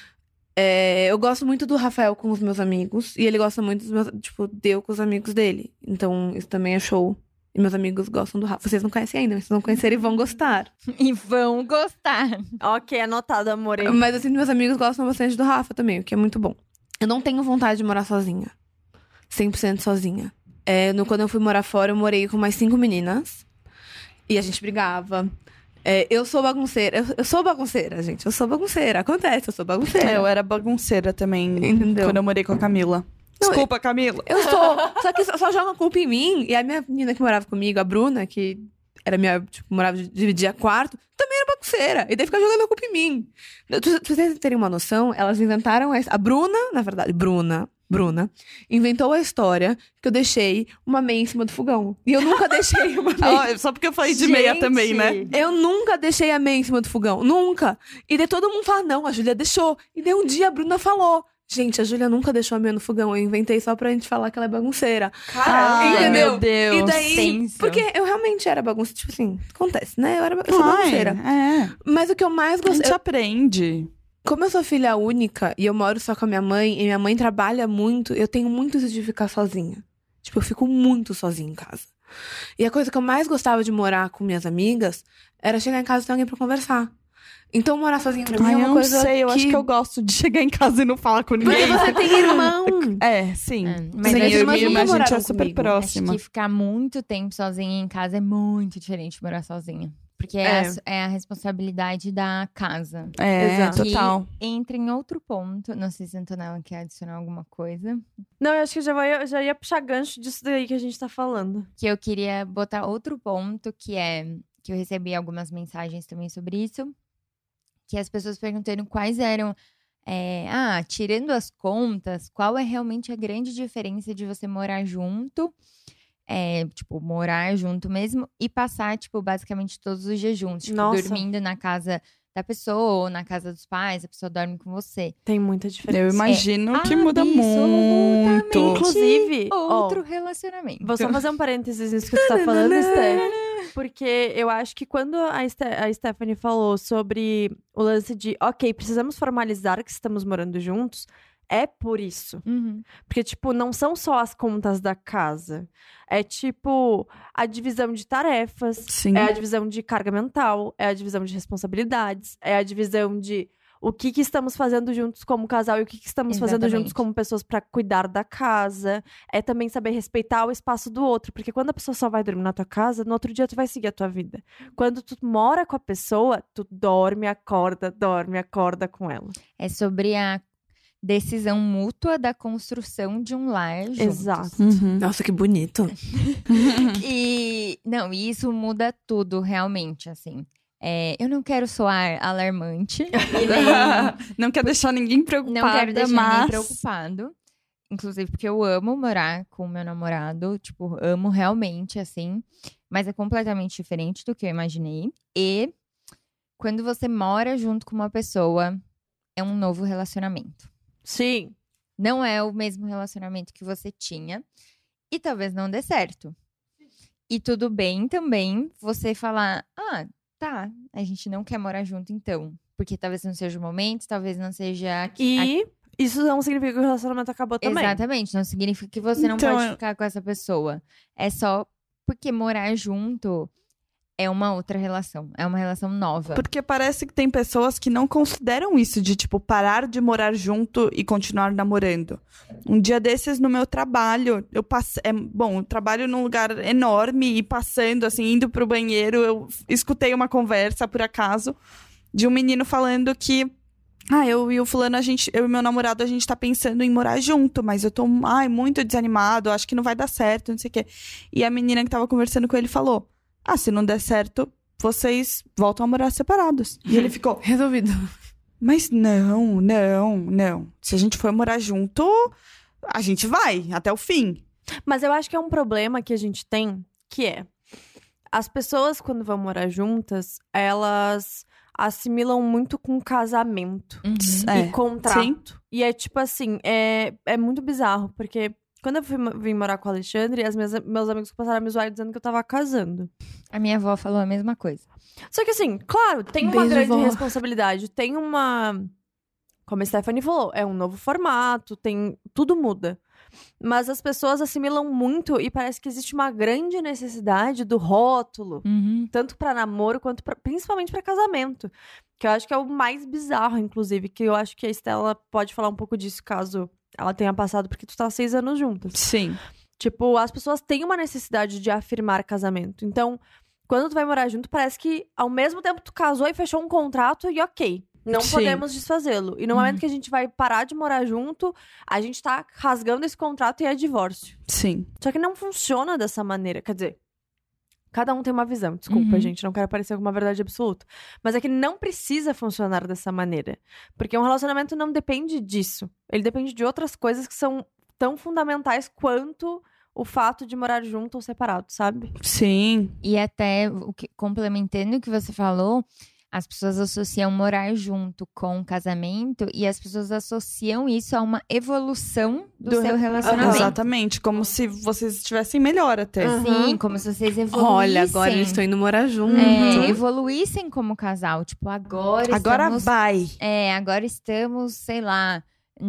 Eu gosto muito do Rafael com os meus amigos, e ele gosta muito dos meus, tipo, de eu com os amigos dele. Então, isso também é show. E meus amigos gostam do Rafa. Vocês não conhecem ainda, mas vocês vão conhecer e vão gostar. E vão gostar. Ok, anotado, amor. Mas, assim, meus amigos gostam bastante do Rafa também, o que é muito bom. Eu não tenho vontade de morar sozinha. 100% sozinha. Quando eu fui morar fora, eu morei com mais 5 meninas. E a gente brigava. Eu sou bagunceira. Eu sou bagunceira, gente. Eu sou bagunceira. Acontece, eu sou bagunceira. Eu era bagunceira também. Entendeu? Quando eu morei com a Camila. Desculpa, Camila. Eu sou. Só que só joga a culpa em mim. E a minha menina que morava comigo, a Bruna, que era minha, tipo, morava, dividia quarto, também era bagunceira. E daí ficava jogando a culpa em mim. Pra vocês terem uma noção, elas inventaram a Bruna, na verdade, Bruna, inventou a história que eu deixei uma meia em cima do fogão. E eu nunca deixei uma meia. Só porque eu falei de meia também, né? Eu nunca deixei a meia em cima do fogão. Nunca. E daí todo mundo fala, não, a Júlia deixou. E daí um dia a Bruna falou, gente, a Júlia nunca deixou a meia no fogão. Eu inventei só pra gente falar que ela é bagunceira. Caralho, entendeu? meu Deus. E daí, Tenso. porque eu realmente era bagunça. Tipo assim, acontece, né? Eu sou bagunceira. Mas o que eu mais A gente gostei... aprende. Como eu sou filha única e eu moro só com a minha mãe, e minha mãe trabalha muito, eu tenho muito isso de ficar sozinha. Tipo, eu fico muito sozinha em casa. E a coisa que eu mais gostava de morar com minhas amigas era chegar em casa e ter alguém pra conversar. Então, morar sozinha pra mim Ai, é eu uma não coisa sei, eu acho que eu gosto de chegar em casa e não falar com Porque ninguém. você tem irmão. É, sim. Mas Sim, minhas eu e irmãs minha irmã, nunca a gente é moraram super comigo. próxima. Acho que ficar muito tempo sozinha em casa é muito diferente de morar sozinha. Porque É. é a responsabilidade da casa. É, Exato. total. Que entra em outro ponto. Não sei se a Antonella quer adicionar alguma coisa. Não, eu acho que já ia puxar gancho disso daí que a gente tá falando. Que eu queria botar outro ponto, que é... Que eu recebi algumas mensagens também sobre isso. Que as pessoas perguntando quais eram... tirando as contas, qual é realmente a grande diferença de você morar junto... morar junto mesmo e passar, basicamente todos os dias juntos. Tipo, Nossa. dormindo na casa da pessoa ou na casa dos pais, a pessoa dorme com você. Tem muita diferença. Eu imagino que muda muito. Absolutamente Inclusive, outro relacionamento. vou só fazer um parênteses nisso que tu tá falando, Steph. Porque eu acho que quando a Stephanie falou sobre o lance de, ok, precisamos formalizar que estamos morando juntos, é por isso. Uhum. Porque, não são só as contas da casa. É, a divisão de tarefas, Sim. é a divisão de carga mental, é a divisão de responsabilidades, é a divisão de o que estamos fazendo juntos como casal e o que estamos fazendo Exatamente. juntos como pessoas pra cuidar da casa. É também saber respeitar o espaço do outro. Porque quando a pessoa só vai dormir na tua casa, no outro dia tu vai seguir a tua vida. Quando tu mora com a pessoa, tu dorme, acorda com ela. É sobre a decisão mútua da construção de um lar juntos. Exato. Uhum. Nossa, que bonito. E isso muda tudo, realmente, assim. Eu não quero soar alarmante. e nem Não quero deixar ninguém preocupada, Não quero deixar mas... ninguém preocupado. Inclusive, porque eu amo morar com o meu namorado. Amo realmente, assim. Mas é completamente diferente do que eu imaginei. E quando você mora junto com uma pessoa, é um novo relacionamento. Sim. Não é o mesmo relacionamento que você tinha. E talvez não dê certo. E tudo bem também você falar... Tá, a gente não quer morar junto então. Porque talvez não seja o momento, talvez não seja... E isso não significa que o relacionamento acabou também. Exatamente, não significa que você não Então, pode ficar com essa pessoa. É só porque morar junto é uma outra relação. É uma relação nova. Porque parece que tem pessoas que não consideram isso de, parar de morar junto e continuar namorando. Um dia desses, no meu trabalho, eu passei... eu trabalho num lugar enorme e passando, assim, indo pro banheiro, eu escutei uma conversa, por acaso, de um menino falando que eu e o fulano, eu e meu namorado, a gente tá pensando em morar junto, mas eu tô, muito desanimado, acho que não vai dar certo, não sei o quê. E a menina que tava conversando com ele falou... se não der certo, vocês voltam a morar separados. E ele ficou... Resolvido. Mas não. Se a gente for morar junto, a gente vai até o fim. Mas eu acho que é um problema que a gente tem, que é... As pessoas, quando vão morar juntas, elas assimilam muito com casamento Uhum. e contrato. Sim. E é é muito bizarro, porque... Quando eu vim morar com o Alexandre, meus amigos passaram a me zoar dizendo que eu tava casando. A minha avó falou a mesma coisa. Só que claro, tem uma Beijo, grande vó. responsabilidade. Tem uma... Como a Stephanie falou, é um novo formato, tudo muda. Mas as pessoas assimilam muito e parece que existe uma grande necessidade do rótulo. Uhum. Tanto pra namoro, quanto principalmente pra casamento. Que eu acho que é o mais bizarro, inclusive. Que eu acho que a Estela pode falar um pouco disso, caso... ela tenha passado, porque tu tá 6 anos juntas. Sim. As pessoas têm uma necessidade de afirmar casamento. Então, quando tu vai morar junto, parece que ao mesmo tempo tu casou e fechou um contrato e ok. Não Sim. podemos desfazê-lo. E no momento que a gente vai parar de morar junto, a gente tá rasgando esse contrato e é divórcio. Sim. Só que não funciona dessa maneira. Quer dizer, cada um tem uma visão. Desculpa, Uhum. gente. Não quero parecer com uma verdade absoluta. Mas é que não precisa funcionar dessa maneira. Porque um relacionamento não depende disso. Ele depende de outras coisas que são tão fundamentais quanto o fato de morar junto ou separado, sabe? Sim. E até, complementando o que você falou, as pessoas associam morar junto com casamento e as pessoas associam isso a uma evolução do seu relacionamento. Exatamente. Como se vocês estivessem melhor até. Sim, como se vocês evoluíssem. Olha, agora eles estão indo morar junto. Evoluíssem como casal. Agora estamos... vai. Agora estamos, sei lá,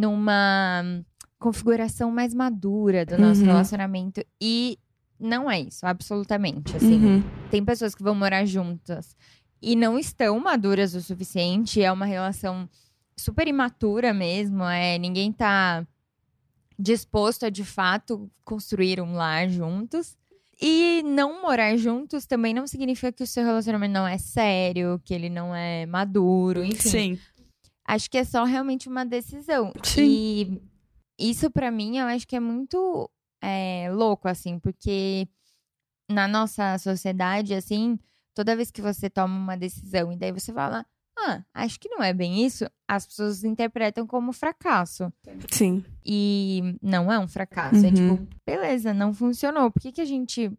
numa configuração mais madura do nosso relacionamento. E não é isso, absolutamente. Assim, tem pessoas que vão morar juntas e não estão maduras o suficiente. É uma relação super imatura mesmo. Ninguém tá disposto a, de fato, construir um lar juntos. E não morar juntos também não significa que o seu relacionamento não é sério, que ele não é maduro, enfim. Sim. Acho que é só realmente uma decisão. Sim. E isso, pra mim, eu acho que é muito louco, assim, porque na nossa sociedade, assim, toda vez que você toma uma decisão e daí você fala, acho que não é bem isso, as pessoas interpretam como fracasso. Sim. E não é um fracasso. É tipo, beleza, não funcionou. Por que a gente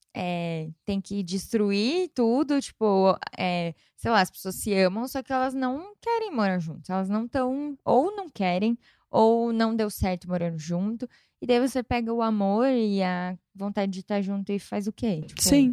tem que destruir tudo? Tipo, sei lá, as pessoas se amam, só que elas não querem morar juntas. Elas não estão, ou não querem, ou não deu certo morando junto. E daí você pega o amor e a vontade de estar junto e faz o quê? Tipo, Sim.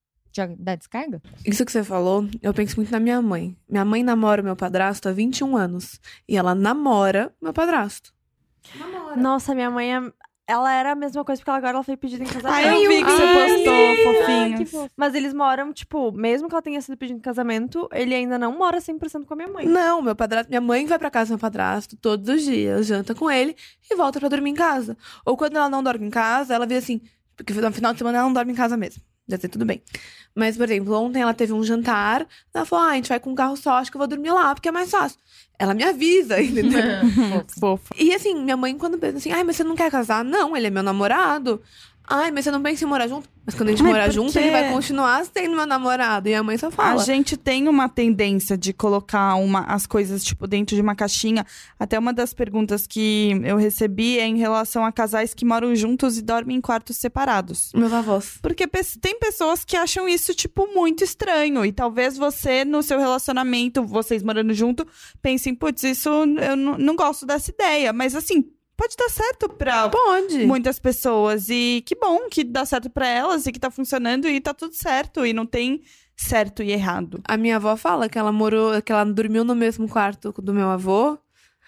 dá descarga? Isso que você falou, eu penso muito na minha mãe. Minha mãe namora o meu padrasto há 21 anos. E ela namora o meu padrasto. Nossa, minha mãe, ela era a mesma coisa, porque agora ela foi pedida em casamento. Ai, eu vi que você postou, fofinho. Que fofo. Mas eles moram, tipo, mesmo que ela tenha sido pedida em casamento, ele ainda não mora 100% com a minha mãe. Não, meu padrasto, minha mãe vai pra casa do meu padrasto todos os dias, janta com ele e volta pra dormir em casa. Ou quando ela não dorme em casa, ela vê assim, porque no final de semana ela não dorme em casa mesmo. Deve ser tudo bem. Mas, por exemplo, ontem ela teve um jantar, ela falou, a gente vai com um carro só, acho que eu vou dormir lá, porque é mais fácil. Ela me avisa, entendeu? Fofo. E assim, minha mãe quando pensa assim, mas você não quer casar? Não, ele é meu namorado. Mas você não pensa em morar junto? Mas quando a gente morar junto, porque- ele vai continuar sendo meu namorado. E a mãe só A fala. gente tem uma tendência de colocar as coisas, tipo, dentro de uma caixinha. Até uma das perguntas que eu recebi é em relação a casais que moram juntos e dormem em quartos separados. Meus avós. Porque tem pessoas que acham isso, tipo, muito estranho. E talvez você, no seu relacionamento, vocês morando junto, pensem, putz, isso eu não gosto dessa ideia. Mas, assim, pode dar certo pra Pode. muitas pessoas. E que bom que dá certo pra elas e que tá funcionando e tá tudo certo. E não tem certo e errado. A minha avó fala que ela dormiu no mesmo quarto do meu avô,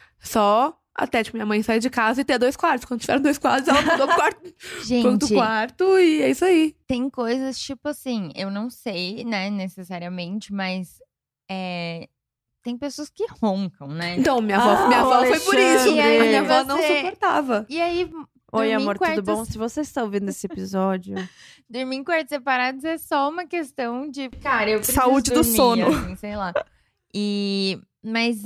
só até, tipo, minha mãe sair de casa e ter 2 quartos. Quando tiveram 2 quartos, ela mudou pro quarto, Gente, quarto e é isso aí. tem coisas, tipo assim, eu não sei, né, necessariamente, mas tem pessoas que roncam, né? Então, minha avó foi por isso. E aí A minha avó não você- suportava. E aí, Oi, dormir em amor, tudo quartos- bom? Se você está ouvindo esse episódio... Dormir em quartos separados é só uma questão de, cara, eu preciso Saúde do dormir, sono. assim, sei lá. Mas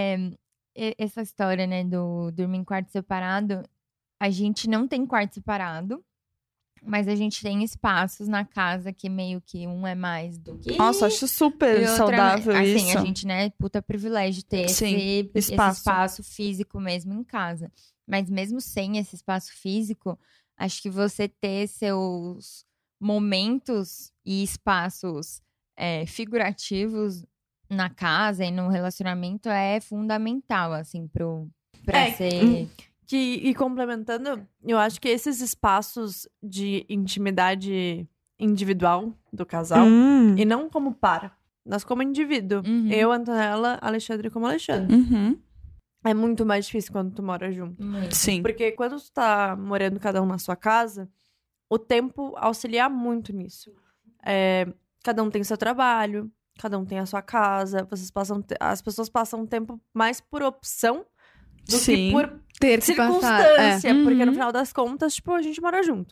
essa história, né, do dormir em quarto separado, a gente não tem quarto separado, mas a gente tem espaços na casa que meio que um é mais do que... Nossa, acho super e outro saudável assim, isso. a gente, né, puta privilégio de ter Sim, esse espaço. espaço físico mesmo em casa. Mas mesmo sem esse espaço físico, acho que você ter seus momentos e espaços figurativos na casa e no relacionamento é fundamental, assim, pra ser... E complementando, eu acho que esses espaços de intimidade individual do casal, e não como par, mas como indivíduo. Uhum. Eu, Antonella, Alexandre como Alexandre. Uhum. É muito mais difícil quando tu mora junto. Muito. Sim. Porque quando tu tá morando cada um na sua casa, o tempo auxilia muito nisso. Cada um tem seu trabalho, cada um tem a sua casa, as pessoas passam tempo mais por opção do Sim. que por Ter que passar. circunstância, porque no Uhum. final das contas, tipo, a gente mora junto.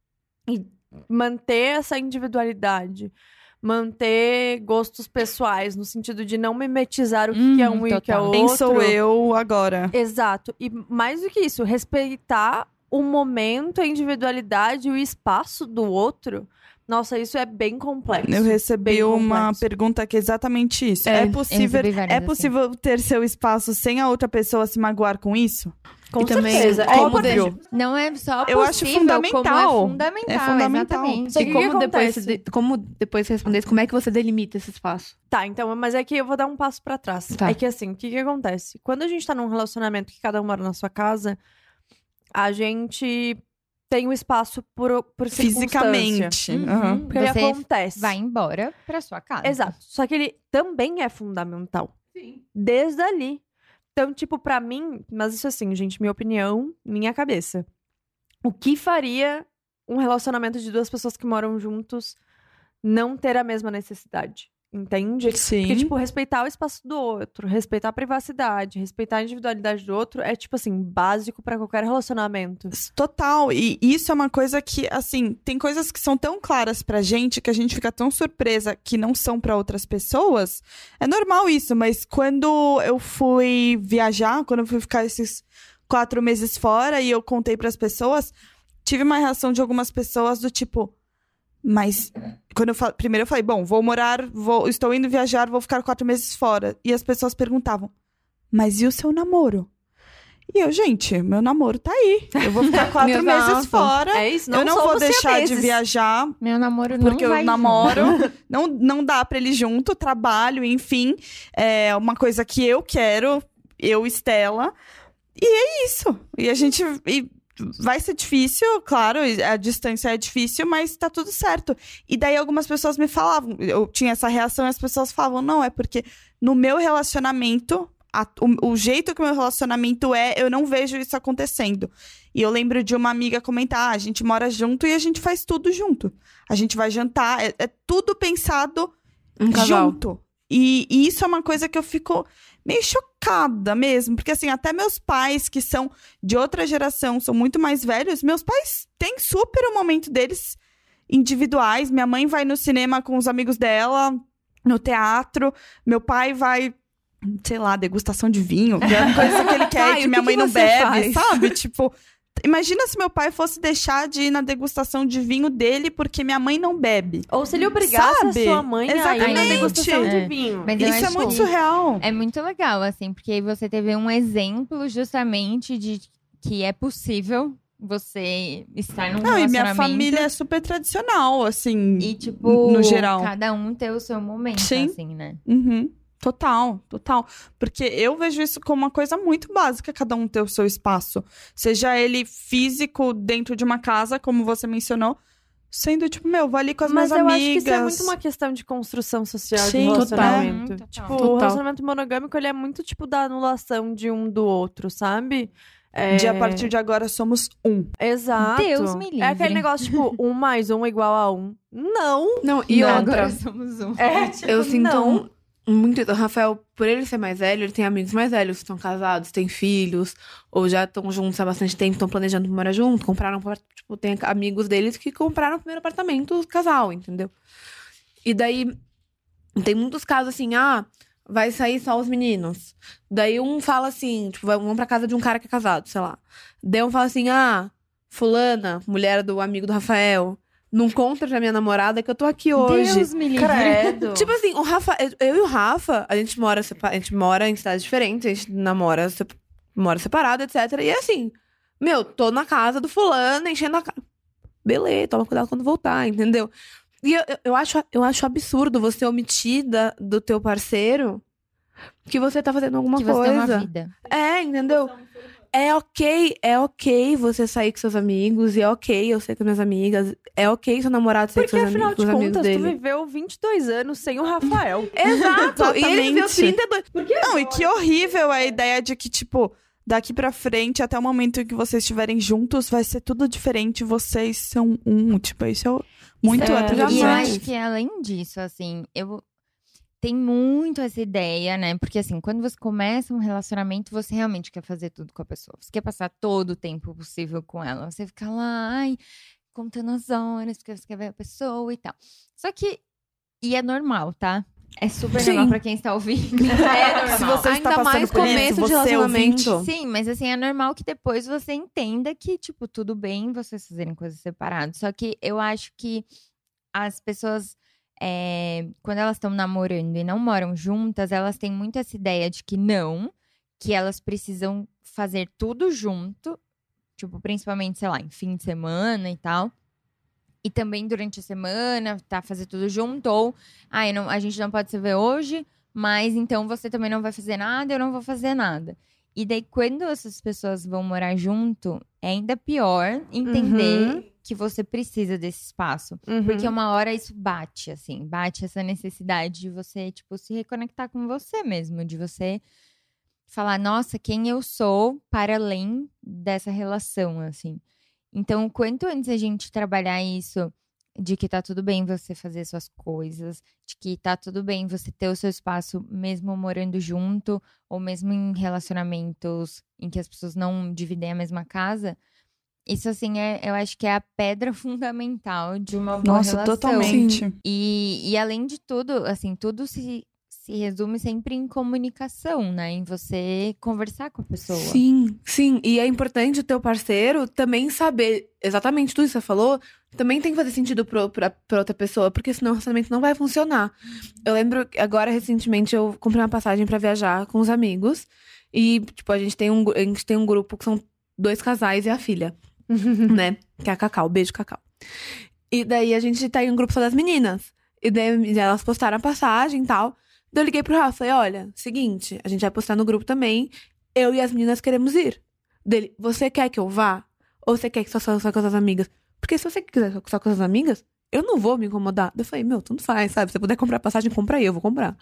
E manter essa individualidade, manter gostos pessoais, no sentido de não mimetizar o que é um e o que é total. outro. Quem sou eu agora? Exato. E mais do que isso, respeitar o momento, a individualidade e o espaço do outro. Nossa, isso é bem complexo. Eu recebi Bem uma complexo. pergunta que é exatamente isso. É, É, eu possível, recebi várias é assim. possível ter seu espaço sem a outra pessoa se magoar com isso? Com E também, certeza. como óbvio. Não é só Eu acho possível, fundamental. como é fundamental. É fundamental. Exatamente. Só que E o como depois, acontece? como depois você responder, como é que você delimita esse espaço? Tá, então, mas é que eu vou dar um passo pra trás. Tá. É que assim, o que acontece? Quando a gente tá num relacionamento que cada um mora na sua casa, a gente tem o espaço por circunstância. Fisicamente. Uhum. Aham. Porque ele Você acontece. vai embora pra sua casa. Exato. Só que ele também é fundamental. Sim. Desde ali. Então, tipo, pra mim, mas isso assim, gente, minha opinião, minha cabeça. O que faria um relacionamento de 2 pessoas que moram juntos não ter a mesma necessidade? entende? Sim. Porque, tipo, respeitar o espaço do outro, respeitar a privacidade, respeitar a individualidade do outro é, tipo assim, básico pra qualquer relacionamento. Total, e isso é uma coisa que, assim, tem coisas que são tão claras pra gente que a gente fica tão surpresa que não são pra outras pessoas. É normal isso, mas quando eu fui viajar, quando eu fui ficar esses 4 meses fora e eu contei pras pessoas, tive uma reação de algumas pessoas do tipo, mas quando primeiro eu falei, bom, estou indo viajar, vou ficar 4 meses fora. E as pessoas perguntavam, mas e o seu namoro? E eu, gente, meu namoro tá aí. Eu vou ficar 4 meses fora. É isso, Eu não sou vou deixar de desses. viajar, Meu namoro porque não vai eu namoro. Não dá pra ele junto, trabalho, enfim. É uma coisa que eu quero, eu, Estela. E é isso. E a gente... vai ser difícil, claro, a distância é difícil, mas tá tudo certo. E daí algumas pessoas me falavam, eu tinha essa reação e as pessoas falavam, não, é porque no meu relacionamento, o jeito que o meu relacionamento é, eu não vejo isso acontecendo. E eu lembro de uma amiga comentar, a gente mora junto e a gente faz tudo junto. A gente vai jantar, é tudo pensado casal. junto. E isso é uma coisa que eu fico meio chocada mesmo. Porque, assim, até meus pais, que são de outra geração, são muito mais velhos, meus pais têm super o momento deles individuais. Minha mãe vai no cinema com os amigos dela, no teatro. Meu pai vai, sei lá, degustação de vinho. Que é uma coisa que ele quer e que minha mãe não bebe, sabe? Tipo... Imagina se meu pai fosse deixar de ir na degustação de vinho dele porque minha mãe não bebe. Ou se ele obrigasse Sabe? a sua mãe a ir na Exatamente. degustação de vinho. Mas eu Isso é acho muito que surreal. é muito legal, assim, porque aí você teve um exemplo justamente de que é possível você estar num Não, e relacionamento. minha família é super tradicional, assim, E, tipo, no geral. cada um ter o seu momento, Sim. assim, né? Uhum. Total. Porque eu vejo isso como uma coisa muito básica, cada um ter o seu espaço. Seja ele físico dentro de uma casa, como você mencionou, sendo tipo, vou ali com as Mas minhas eu amigas. acho que isso é muito uma questão de construção social de Sim, relacionamento. total. Tipo, Total. o relacionamento monogâmico, ele é muito, tipo, da anulação de um do outro, sabe? De a partir de agora somos um. Exato. Deus me livre. É aquele negócio, tipo, 1 mais 1 igual a 1. Não! Não, e Não, outra, agora somos um. eu sinto não. muito... O Rafael, por ele ser mais velho, ele tem amigos mais velhos que estão casados, têm filhos, ou já estão juntos há bastante tempo, estão planejando morar junto, compraram... Tipo, tem amigos deles que compraram o primeiro apartamento casal, entendeu? E daí, tem muitos casos assim, vai sair só os meninos. Daí um fala assim, tipo, vão pra casa de um cara que é casado, sei lá. Daí um fala assim, fulana, mulher do amigo do Rafael, não conta pra minha namorada que eu tô aqui hoje. Deus me livre. Credo. Tipo assim, eu e o Rafa, a gente mora em cidades diferentes, a gente mora separado, etc. E é assim, tô na casa do fulano, enchendo a casa. Beleza, toma cuidado quando voltar, entendeu? E eu acho absurdo você omitir do teu parceiro que você tá fazendo alguma Que você coisa. tem uma vida. Entendeu? É ok você sair com seus amigos, e é ok eu sair com minhas amigas, é ok seu namorado sair Porque, com afinal os de amigos contas, tu dele. viveu 22 anos sem o Rafael. Exato! E ele viveu Exatamente. 32. Não, e que horrível a ideia de que, tipo, daqui pra frente, até o momento em que vocês estiverem juntos, vai ser tudo diferente, vocês são um. Tipo, isso é muito É, hétero E eu demais. acho que além disso, assim, tem muito essa ideia, né? Porque assim, quando você começa um relacionamento, você realmente quer fazer tudo com a pessoa. Você quer passar todo o tempo possível com ela. Você fica lá, contando as horas, porque você quer ver a pessoa e tal. Só que, e é normal, tá? É super normal pra quem está ouvindo. É normal. Se você está Ainda passando mais por começo isso, de você relacionamento. ouvinte, Sim, mas assim, é normal que depois você entenda que, tipo, tudo bem vocês fazerem coisas separadas. Só que eu acho que as pessoas, quando elas estão namorando e não moram juntas, elas têm muito essa ideia de que não, que elas precisam fazer tudo junto, tipo, principalmente, sei lá, em fim de semana e tal. E também durante a semana, fazer tudo junto, ou a gente não pode se ver hoje, mas então você também não vai fazer nada, eu não vou fazer nada. E daí, quando essas pessoas vão morar junto, é ainda pior entender que você precisa desse espaço. Porque uma hora isso bate essa necessidade de você, tipo, se reconectar com você mesmo, de você falar, nossa, quem eu sou para além dessa relação, assim. Então, quanto antes a gente trabalhar isso de que tá tudo bem você fazer suas coisas, de que tá tudo bem você ter o seu espaço mesmo morando junto, ou mesmo em relacionamentos em que as pessoas não dividem a mesma casa. Isso, assim, eu acho que é a pedra fundamental de uma boa Nossa, relação. totalmente. E além de tudo, assim, tudo se resume sempre em comunicação, né? Em você conversar com a pessoa. Sim, sim. E é importante o teu parceiro também saber exatamente tudo que você falou. Também tem que fazer sentido pra outra pessoa, porque senão o relacionamento não vai funcionar. Eu lembro que agora, recentemente, eu comprei uma passagem pra viajar com os amigos. E, tipo, a gente tem um grupo que são 2 casais e a filha, né? Que é a Cacau. Beijo, Cacau. E daí a gente tá em um grupo só das meninas. E daí elas postaram a passagem e tal. Daí eu liguei pro Rafa e falei, olha, seguinte, a gente vai postar no grupo também. Eu e as meninas queremos ir. Dele, você quer que eu vá? Ou você quer que só com as amigas? Porque se você quiser só com as amigas, eu não vou me incomodar. Eu falei, tanto faz, sabe? Se você puder comprar passagem, compra aí, eu vou comprar.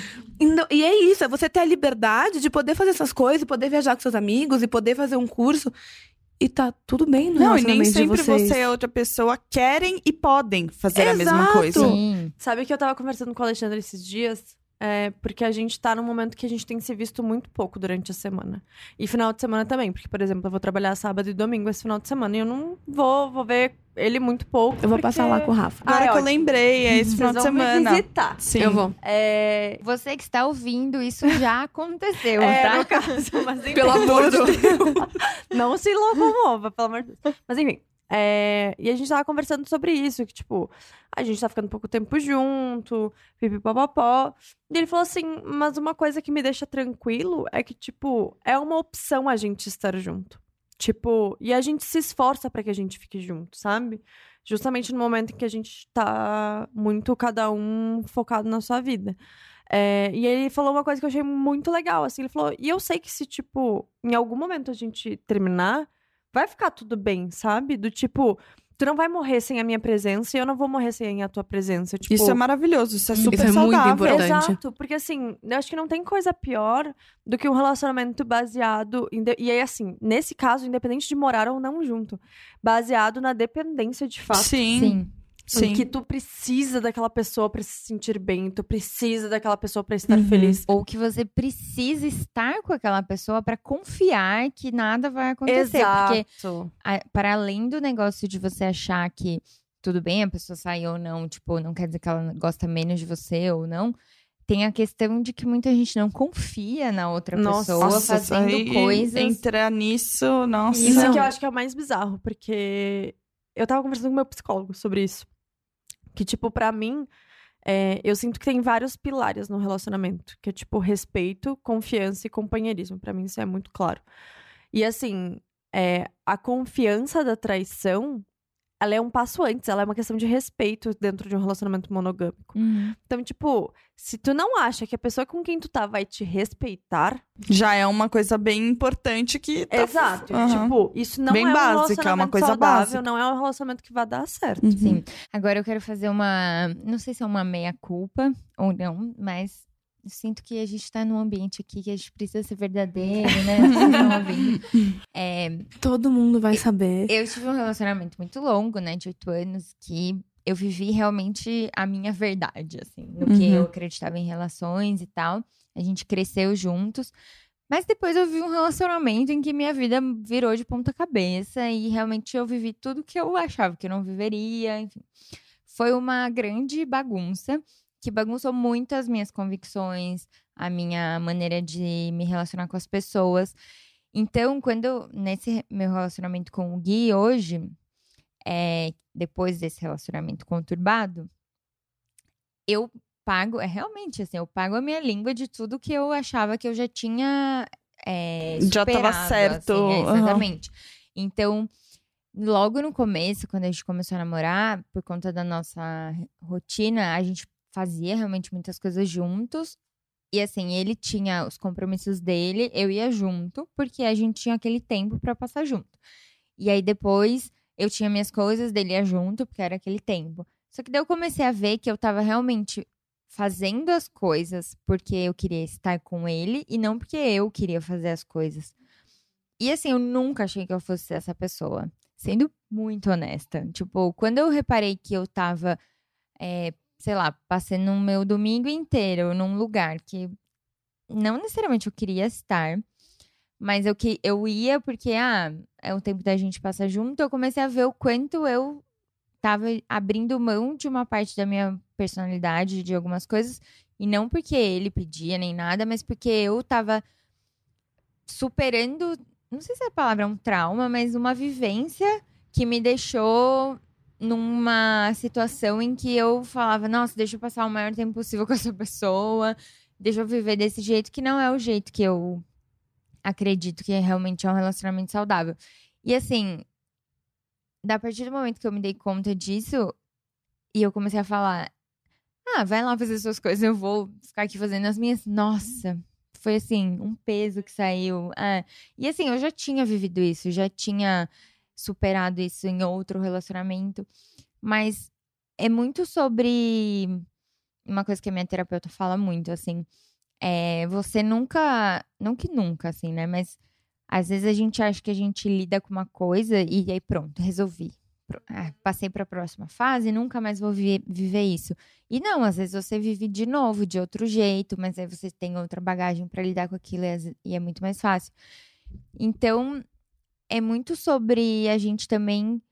E é isso, é você ter a liberdade de poder fazer essas coisas, poder viajar com seus amigos e poder fazer um curso. E tá tudo bem no Não, e relacionamento nem sempre de vocês. você e a outra pessoa querem e podem fazer a mesma Exato. coisa. Sim. Sabe que eu tava conversando com o Alexandre esses dias? Porque a gente tá num momento que a gente tem se visto muito pouco durante a semana. E final de semana também, porque, por exemplo, eu vou trabalhar sábado e domingo esse final de semana. E eu não vou ver ele muito pouco. Eu vou porque... passar lá com o Rafa. Agora que eu ótimo. lembrei, é esse final Vocês de vão me semana. visitar. Sim. Eu vou. Você que está ouvindo, isso já aconteceu, É, tá? no caso, mas enfim. Pelo amor de Deus. Não se locomova, pelo amor de Deus. Mas enfim. E a gente tava conversando sobre isso, que, tipo, a gente tá ficando pouco tempo junto, pipipopopó. E ele falou assim, mas uma coisa que me deixa tranquilo é que, tipo, é uma opção a gente estar junto. Tipo, e a gente se esforça pra que a gente fique junto, sabe? Justamente no momento em que a gente tá muito, cada um, focado na sua vida. E ele falou uma coisa que eu achei muito legal, assim, ele falou, e eu sei que se, tipo, em algum momento a gente terminar, vai ficar tudo bem, sabe? Do tipo, tu não vai morrer sem a minha presença e eu não vou morrer sem a tua presença. Tipo, Isso é maravilhoso, isso é super Isso é muito saudável. importante. exato, porque assim, eu acho que não tem coisa pior do que um relacionamento baseado e aí assim, nesse caso, independente de morar ou não junto, baseado na dependência de fato. Sim. Em que tu precisa daquela pessoa pra se sentir bem, tu precisa daquela pessoa pra estar feliz. Ou que você precisa estar com aquela pessoa pra confiar que nada vai acontecer. Exato. Porque, para além do negócio de você achar que tudo bem a pessoa sair ou não, tipo, não quer dizer que ela gosta menos de você ou não, tem a questão de que muita gente não confia na outra pessoa fazendo aí coisas. Entrar nisso, nossa. Isso Não. que eu acho que é o mais bizarro, porque eu tava conversando com meu psicólogo sobre isso. Que, tipo, pra mim, eu sinto que tem vários pilares no relacionamento. Que é, tipo, respeito, confiança e companheirismo. Pra mim, isso é muito claro. E, assim, a confiança da traição, ela é um passo antes. Ela é uma questão de respeito dentro de um relacionamento monogâmico. Então, tipo, se tu não acha que a pessoa com quem tu tá vai te respeitar... Já é uma coisa bem importante que tá... Exato. Aham. Tipo, isso não Bem é um básica, relacionamento é uma coisa saudável, básica. não é um relacionamento que vai dar certo. Uhum. Sim. Agora eu quero fazer não sei se é uma meia-culpa ou não, mas eu sinto que a gente tá num ambiente aqui que a gente precisa ser verdadeiro, né? Vocês estão ouvindo. Todo mundo vai saber. Eu tive um relacionamento muito longo, né? De 8 anos, que eu vivi realmente a minha verdade, assim. No que eu acreditava em relações e tal. A gente cresceu juntos. Mas depois eu vi um relacionamento em que minha vida virou de ponta cabeça. E realmente eu vivi tudo que eu achava que eu não viveria, enfim. Foi uma grande bagunça, que bagunçou muito as minhas convicções, a minha maneira de me relacionar com as pessoas. Então, nesse meu relacionamento com o Gui hoje, depois desse relacionamento conturbado, eu pago, realmente assim, eu pago a minha língua de tudo que eu achava que eu já tinha Já tava superado, certo. assim, Aham. exatamente. Então, logo no começo, quando a gente começou a namorar, por conta da nossa rotina, a gente fazia realmente muitas coisas juntos. E assim, ele tinha os compromissos dele, eu ia junto, porque a gente tinha aquele tempo pra passar junto. E aí depois eu tinha minhas coisas, dele ia junto, porque era aquele tempo. Só que daí eu comecei a ver que eu tava realmente fazendo as coisas porque eu queria estar com ele e não porque eu queria fazer as coisas. E assim, eu nunca achei que eu fosse essa pessoa. sendo muito honesta. Tipo, quando eu reparei que eu tava, sei lá, passando o meu domingo inteiro num lugar que não necessariamente eu queria estar, mas eu ia porque, é o tempo da gente passar junto, eu comecei a ver o quanto eu tava abrindo mão de uma parte da minha personalidade, de algumas coisas, e não porque ele pedia nem nada, mas porque eu tava superando, não sei se a palavra é um trauma, mas uma vivência que me deixou numa situação em que eu falava, nossa, deixa eu passar o maior tempo possível com essa pessoa, deixa eu viver desse jeito, que não é o jeito que eu acredito que realmente é um relacionamento saudável. E assim, a partir do momento que eu me dei conta disso, e eu comecei a falar, vai lá fazer suas coisas, eu vou ficar aqui fazendo as minhas. Nossa, foi assim, um peso que saiu. E assim, eu já tinha vivido isso, já tinha superado isso em outro relacionamento. Mas é muito sobre uma coisa que a minha terapeuta fala muito, assim. Você nunca, não que nunca, assim, né? Mas às vezes a gente acha que a gente lida com uma coisa e aí pronto, resolvi. Passei para a próxima fase, nunca mais vou viver isso. E não, às vezes você vive de novo, de outro jeito, mas aí você tem outra bagagem para lidar com aquilo e é muito mais fácil. Então, é muito sobre a gente também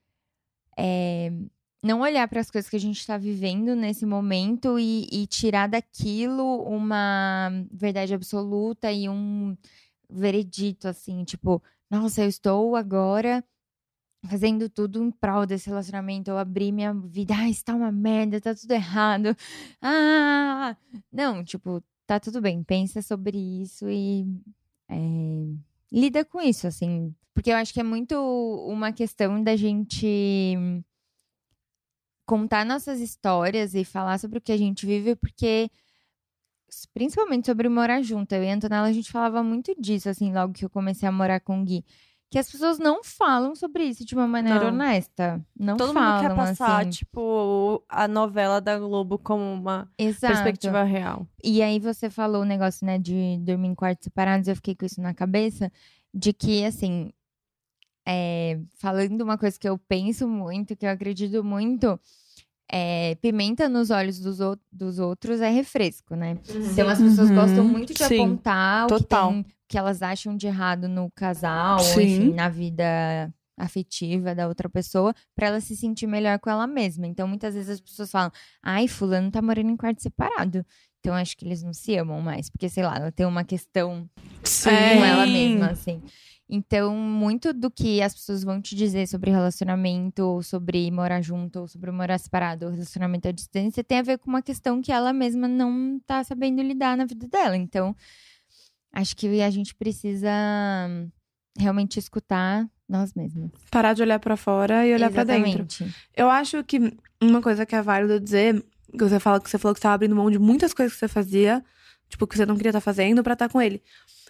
não olhar para as coisas que a gente está vivendo nesse momento e tirar daquilo uma verdade absoluta e um veredito, assim, tipo, nossa, eu estou agora fazendo tudo em prol desse relacionamento, eu abri minha vida, isso tá uma merda, tá tudo errado. Não, tipo, tá tudo bem, pensa sobre isso e lida com isso, assim. Porque eu acho que é muito uma questão da gente contar nossas histórias e falar sobre o que a gente vive, porque principalmente sobre morar junto. Eu e a Antonella, a gente falava muito disso, assim, logo que eu comecei a morar com o Gui. Que as pessoas não falam sobre isso de uma maneira honesta. Não Todo falam, mundo quer passar, assim. tipo, a novela da Globo como uma perspectiva real. E aí você falou o negócio, né, de dormir em quartos separados, eu fiquei com isso na cabeça, de que, assim, falando uma coisa que eu penso muito, que eu acredito muito, pimenta nos olhos dos outros é refresco, né? Então as pessoas gostam muito de apontar o que elas acham de errado no casal, ou enfim, na vida afetiva da outra pessoa, pra ela se sentir melhor com ela mesma. Então muitas vezes as pessoas falam, fulano tá morando em quarto separado. Então acho que eles não se amam mais, porque sei lá, ela tem uma questão com ela mesma, assim. Então, muito do que as pessoas vão te dizer sobre relacionamento, ou sobre morar junto, ou sobre morar separado, ou relacionamento à distância, tem a ver com uma questão que ela mesma não tá sabendo lidar na vida dela. Então, acho que a gente precisa realmente escutar nós mesmos. Parar de olhar pra fora e olhar pra dentro. Eu acho que uma coisa que é válida dizer, que você falou que você tava abrindo mão de muitas coisas que você fazia, tipo, que você não queria estar fazendo pra estar com ele.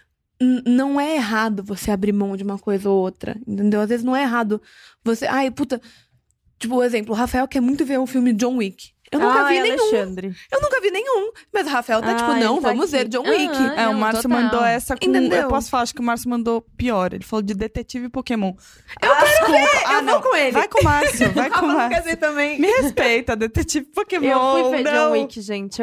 Não é errado você abrir mão de uma coisa ou outra, entendeu? Às vezes não é errado você... Tipo, o exemplo, o Rafael quer muito ver o filme John Wick. Eu nunca vi nenhum. Alexandre. Eu nunca vi nenhum. Mas o Rafael tá tipo, não, tá vamos ver John Wick. O Márcio mandou essa com... Entendeu? Eu posso falar, acho que o Márcio mandou pior. Ele falou de Detetive Pokémon. Eu quero ver, eu vou com ele. Vai com o Márcio, vai com o Márcio. Quer ver também. Me respeita, Detetive Pokémon. Eu fui ver não. John Wick, gente.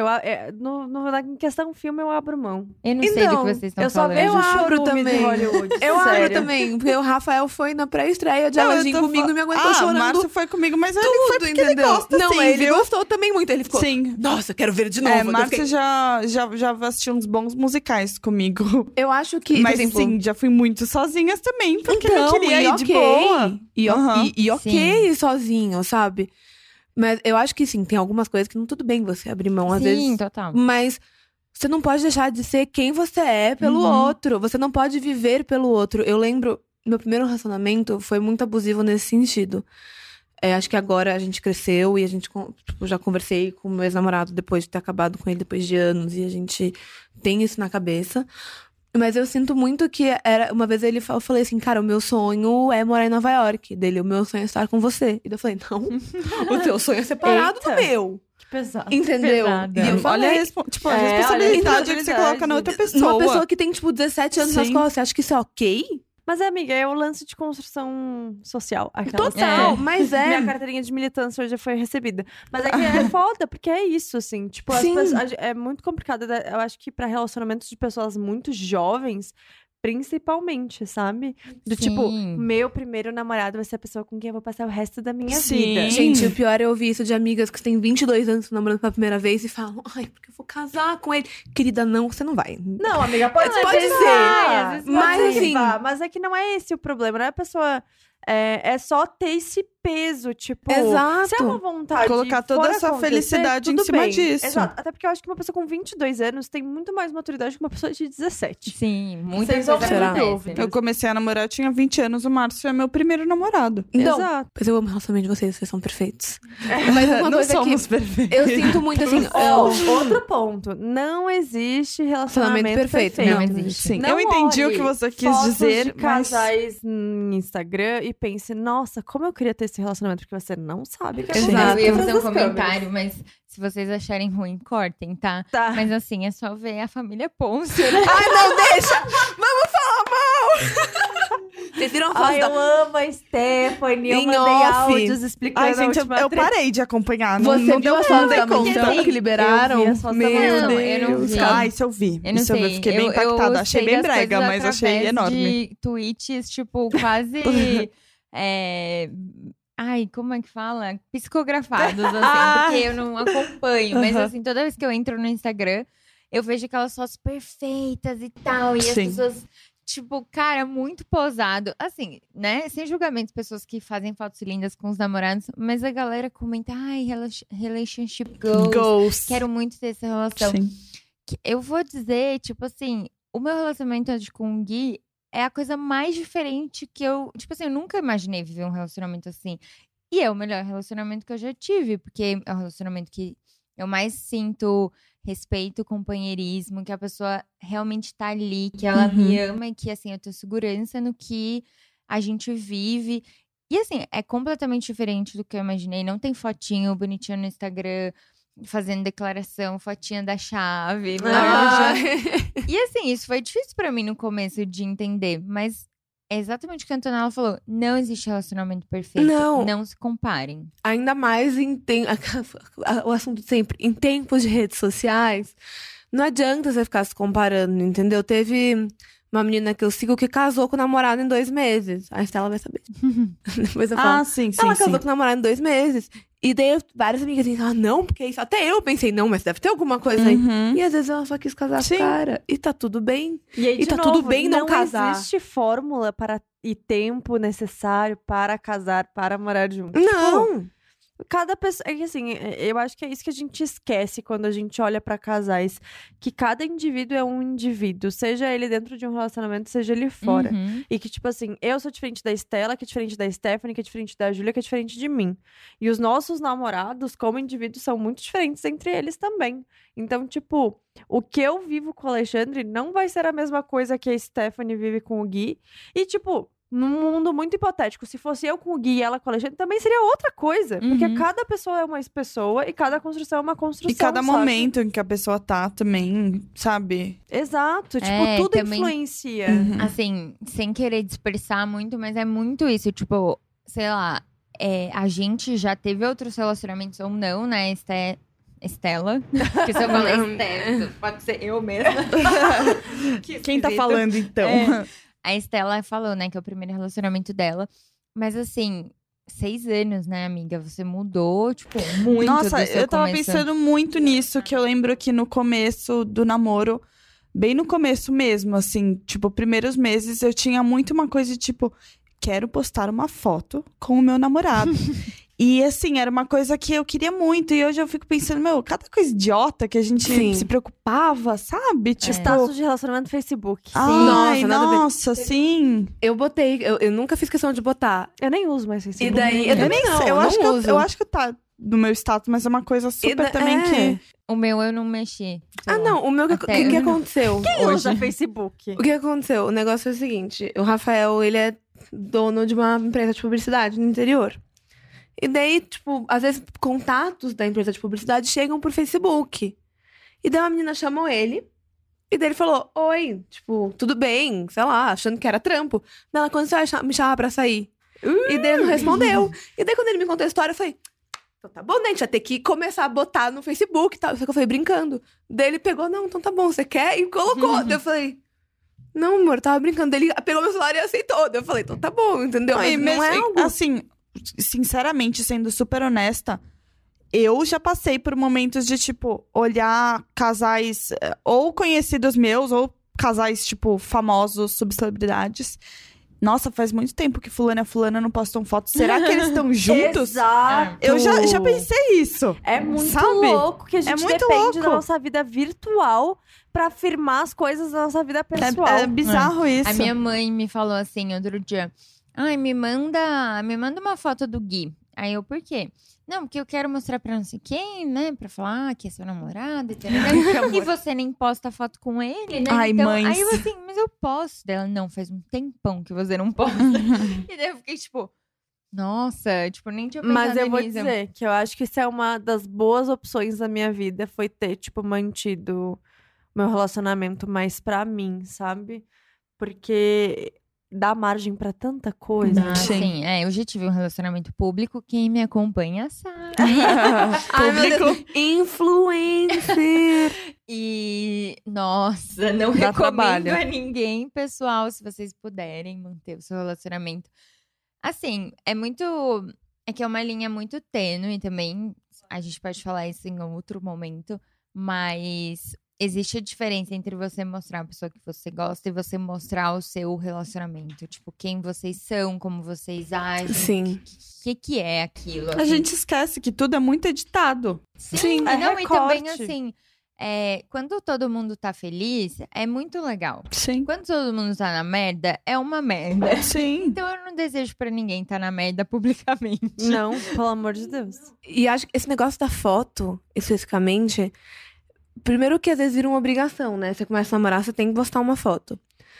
Em questão filme, eu abro mão. Eu não sei do que vocês estão falando. Eu só Eu abro vejo também. de Hollywood. Eu abro sério. também, porque o Rafael foi na pré-estreia de Aladdin comigo e me aguentou o chorando. Márcio foi comigo, mas ele foi porque entendeu? ele gosta, não, sim, ele viu? gostou também muito. Ele ficou, Sim. nossa, quero ver de novo. Márcio já assistiu uns bons musicais comigo. Eu acho que, Mas por exemplo, sim, já fui muito sozinhas também, porque eu então, queria ir de ok. boa. E ok sozinho, sabe? Mas eu acho que sim, tem algumas coisas que não tudo bem você abrir mão, às vezes. Sim, total. Mas você não pode deixar de ser quem você é pelo outro. Você não pode viver pelo outro. Eu lembro, meu primeiro relacionamento foi muito abusivo nesse sentido. Acho que agora a gente cresceu e a gente, tipo, já conversei com o meu ex-namorado depois de ter acabado com ele depois de anos. E a gente tem isso na cabeça. Mas eu sinto muito que uma vez eu falei assim, cara, o meu sonho é morar em Nova York. Dele, o meu sonho é estar com você. E daí eu falei, não, o teu sonho é separado do meu. Que pesado. Entendeu? Pesada. E eu falei, Olha a responsabilidade que você coloca na outra pessoa. uma pessoa que tem, tipo, 17 anos nas Sim. costas, você acha que isso é ok? Mas, amiga, é o lance de construção social. Aquelas- Total, mas Minha carteirinha de militância hoje foi recebida. Mas é que é foda, porque é isso, assim. Tipo, as Sim. pessoas, é muito complicado. Eu acho que pra relacionamentos de pessoas muito jovens, principalmente, sabe? Do tipo, Sim. meu primeiro namorado vai ser a pessoa com quem eu vou passar o resto da minha Sim. vida. Gente, o pior é ouvir isso de amigas que têm 22 anos namorando pela primeira vez e falam, ai, porque eu vou casar com ele. Querida, não, você não vai. Não, amiga, pode Pode ser. ser, Às vezes mas pode ser que assim- vá, mas é que não é esse o problema. Não é a pessoa... É só ter esse peso, tipo... Exato. Se é uma vontade Colocar for toda essa acontecer, felicidade em tudo cima bem. disso. Exato. Até porque eu acho que uma pessoa com 22 anos tem muito mais maturidade que uma pessoa de 17. Sim, muita Sem coisa sombra de acontece. dúvida. Eu comecei a namorar, eu tinha 20 anos, o Márcio é meu primeiro namorado. Não, Exato. mas eu amo o relacionamento de vocês são perfeitos. Mas uma Não coisa somos que perfeitos. eu sinto muito assim, Ó, outro ponto. Não existe relacionamento perfeito. perfeito. Não existe. Sim, Não eu entendi o olhe que você quis fotos dizer, de mas... casais no Instagram e pense, nossa, como eu queria ter esse relacionamento, porque você não sabe o que Exato. acontece Eu ia por fazer trás um das câmeras. comentário, mas se vocês acharem ruim, cortem, tá? Tá. Mas assim, é só ver a família Ponce, né? ai, não deixa! Vamos falar mal! Vocês viram a foto Ai, da... eu amo a Stephanie. Eu Em mandei off. áudios explicando Ai, a gente, última eu treta. parei de acompanhar. Não, Você não viu deu a pra foto dar da conta. mansão que liberaram? Eu vi as fotos da Meu mansão. Deus. Eu não vi. Ah, isso eu vi. Eu não Isso eu vi. sei. Eu fiquei bem impactada. Achei sei bem das brega, coisas mas achei através enorme. de tweets, tipo, quase... Ai, como é que fala? Psicografados, assim, porque eu não acompanho. Mas, assim, toda vez que eu entro no Instagram, eu vejo aquelas fotos perfeitas e tal. E as Sim. pessoas, tipo, cara, muito posado. Assim, né? Sem julgamento, pessoas que fazem fotos lindas com os namorados. Mas a galera comenta, ai, relationship goals. Goals. Quero muito ter essa relação. Sim. Eu vou dizer, tipo assim, o meu relacionamento com o Gui é a coisa mais diferente que eu... Tipo assim, eu nunca imaginei viver um relacionamento assim. E é o melhor relacionamento que eu já tive, porque é o relacionamento que eu mais sinto respeito, companheirismo, que a pessoa realmente tá ali, que ela me ama e que, assim, eu tenho segurança no que a gente vive. E, assim, é completamente diferente do que eu imaginei. Não tem fotinho bonitinho no Instagram, fazendo declaração, fotinha da chave. E assim, isso foi difícil pra mim no começo de entender, mas é exatamente o que a Antonella falou. Não existe relacionamento perfeito. Não. Não se comparem. Ainda mais o assunto sempre, em tempos de redes sociais, não adianta você ficar se comparando, entendeu? Teve uma menina que eu sigo que casou com o namorado em 2 meses. A Estela vai saber. Depois eu falo. Ah, sim, sim, Ela sim. casou com o namorado em 2 meses. E daí várias amigas assim, não, porque isso. Até eu pensei, não, mas deve ter alguma coisa aí. Uhum. E às vezes ela só quis casar com Sim. o cara. E tá tudo bem. E aí, E de tá novo, tudo bem não casar. Não existe fórmula para e tempo necessário para casar, para morar junto. Não. Cada pessoa. É que assim, eu acho que é isso que a gente esquece quando a gente olha pra casais. Que cada indivíduo é um indivíduo. Seja ele dentro de um relacionamento, seja ele fora. Uhum. E que, tipo assim, eu sou diferente da Estela, que é diferente da Stephanie, que é diferente da Júlia, que é diferente de mim. E os nossos namorados, como indivíduos, são muito diferentes entre eles também. Então, tipo, o que eu vivo com o Alexandre não vai ser a mesma coisa que a Stephanie vive com o Gui. E, tipo, num mundo muito hipotético, se fosse eu com o Gui e ela com o Alexandre, também seria outra coisa. Porque Uhum. cada pessoa é uma pessoa e cada construção é uma construção. E cada sabe? momento em que a pessoa tá também, sabe? Exato. Tipo, É, tudo também- influencia. Assim, sem querer dispersar muito, mas é muito isso. Tipo, sei lá, a gente já teve outros relacionamentos ou não, né? Estela. Porque se eu falar Estela, pode ser eu mesma. Que Quem tá esquisito. falando, então? A Estela falou, né, que é o primeiro relacionamento dela. Mas assim, 6 anos, né, amiga? Você mudou, tipo, muito Nossa, do seu eu tava começo. pensando muito nisso, que eu lembro que no começo do namoro, bem no começo mesmo, assim, tipo, primeiros meses, eu tinha muito uma coisa de, tipo, quero postar uma foto com o meu namorado. E, assim, era uma coisa que eu queria muito. E hoje eu fico pensando, meu, cada coisa idiota que a gente Sim. se preocupava, sabe? Tipo, Status de relacionamento no Facebook. ai, Nossa, nada a ver. nossa, sim. Eu botei, eu nunca fiz questão de botar. Eu nem uso mais Facebook. E daí, Eu nem sei, eu acho que uso. eu acho que tá no meu status, mas é uma coisa super também que... O meu eu não mexi. Ah, não, o meu, o Até- que aconteceu? Quem hoje. usa Facebook? O que aconteceu? O negócio é o seguinte, o Rafael, ele é dono de uma empresa de publicidade no interior. E daí, tipo, às vezes contatos da empresa de publicidade chegam por Facebook. E daí uma menina chamou ele E daí ele falou, oi, tipo, tudo bem, sei lá, achando que era trampo. Daí ela, quando você vai me chamar pra sair? E daí ele não respondeu. E daí quando ele me contou a história, eu falei, então tá bom, né? A gente vai ter que começar a botar no Facebook e tal. Só que eu falei, brincando. Daí ele pegou, não, então tá bom, você quer? E colocou. Daí eu falei, não, amor, tava brincando. Daí ele pegou meu celular e aceitou. Daí eu falei, então tá bom, entendeu? Mas não é algo... Assim, sinceramente, sendo super honesta, eu já passei por momentos de, tipo, olhar casais ou conhecidos meus, ou casais, tipo, famosos, subcelebridades. Nossa, faz muito tempo que fulano e fulana não postam fotos. Será que eles estão juntos? Exato. Eu já pensei isso. É muito sabe? louco que a gente muito depende louco. da nossa vida virtual pra afirmar as coisas da nossa vida pessoal. É bizarro isso. A minha mãe me falou assim outro dia. Ai, me manda uma foto do Gui. Aí eu, por quê? Não, porque eu quero mostrar pra não sei quem, né? Pra falar que é seu namorado e tal. E você nem posta foto com ele, né? Ai, então, mães. aí eu assim, mas eu posto. Dela, não, faz um tempão que você não posta. E daí eu fiquei tipo, nossa, tipo, nem tinha pensado Mas eu vou nisso. dizer que eu acho que isso é uma das boas opções da minha vida. Foi ter, tipo, mantido meu relacionamento mais pra mim, sabe? Porque dá margem pra tanta coisa. Ah, sim, eu já tive um relacionamento público. Quem me acompanha sabe. Ai, meu Deus. Influencer. E, nossa, não Dá recomendo trabalho. a ninguém, pessoal, se vocês puderem manter o seu relacionamento. Assim, é que é uma linha muito tênue também. A gente pode falar isso em outro momento, mas existe a diferença entre você mostrar a pessoa que você gosta e você mostrar o seu relacionamento. Tipo, quem vocês são, como vocês agem. Sim. O que é aquilo. A assim. gente esquece que tudo é muito editado. Sim, é não, e também recorte. assim, quando todo mundo tá feliz, é muito legal. Sim. Quando todo mundo tá na merda, é uma merda. Sim. Então eu não desejo pra ninguém estar na merda publicamente. Não, pelo amor de Deus. E acho que esse negócio da foto, especificamente, primeiro que às vezes vira uma obrigação, né? Você começa a namorar, você tem que postar uma foto.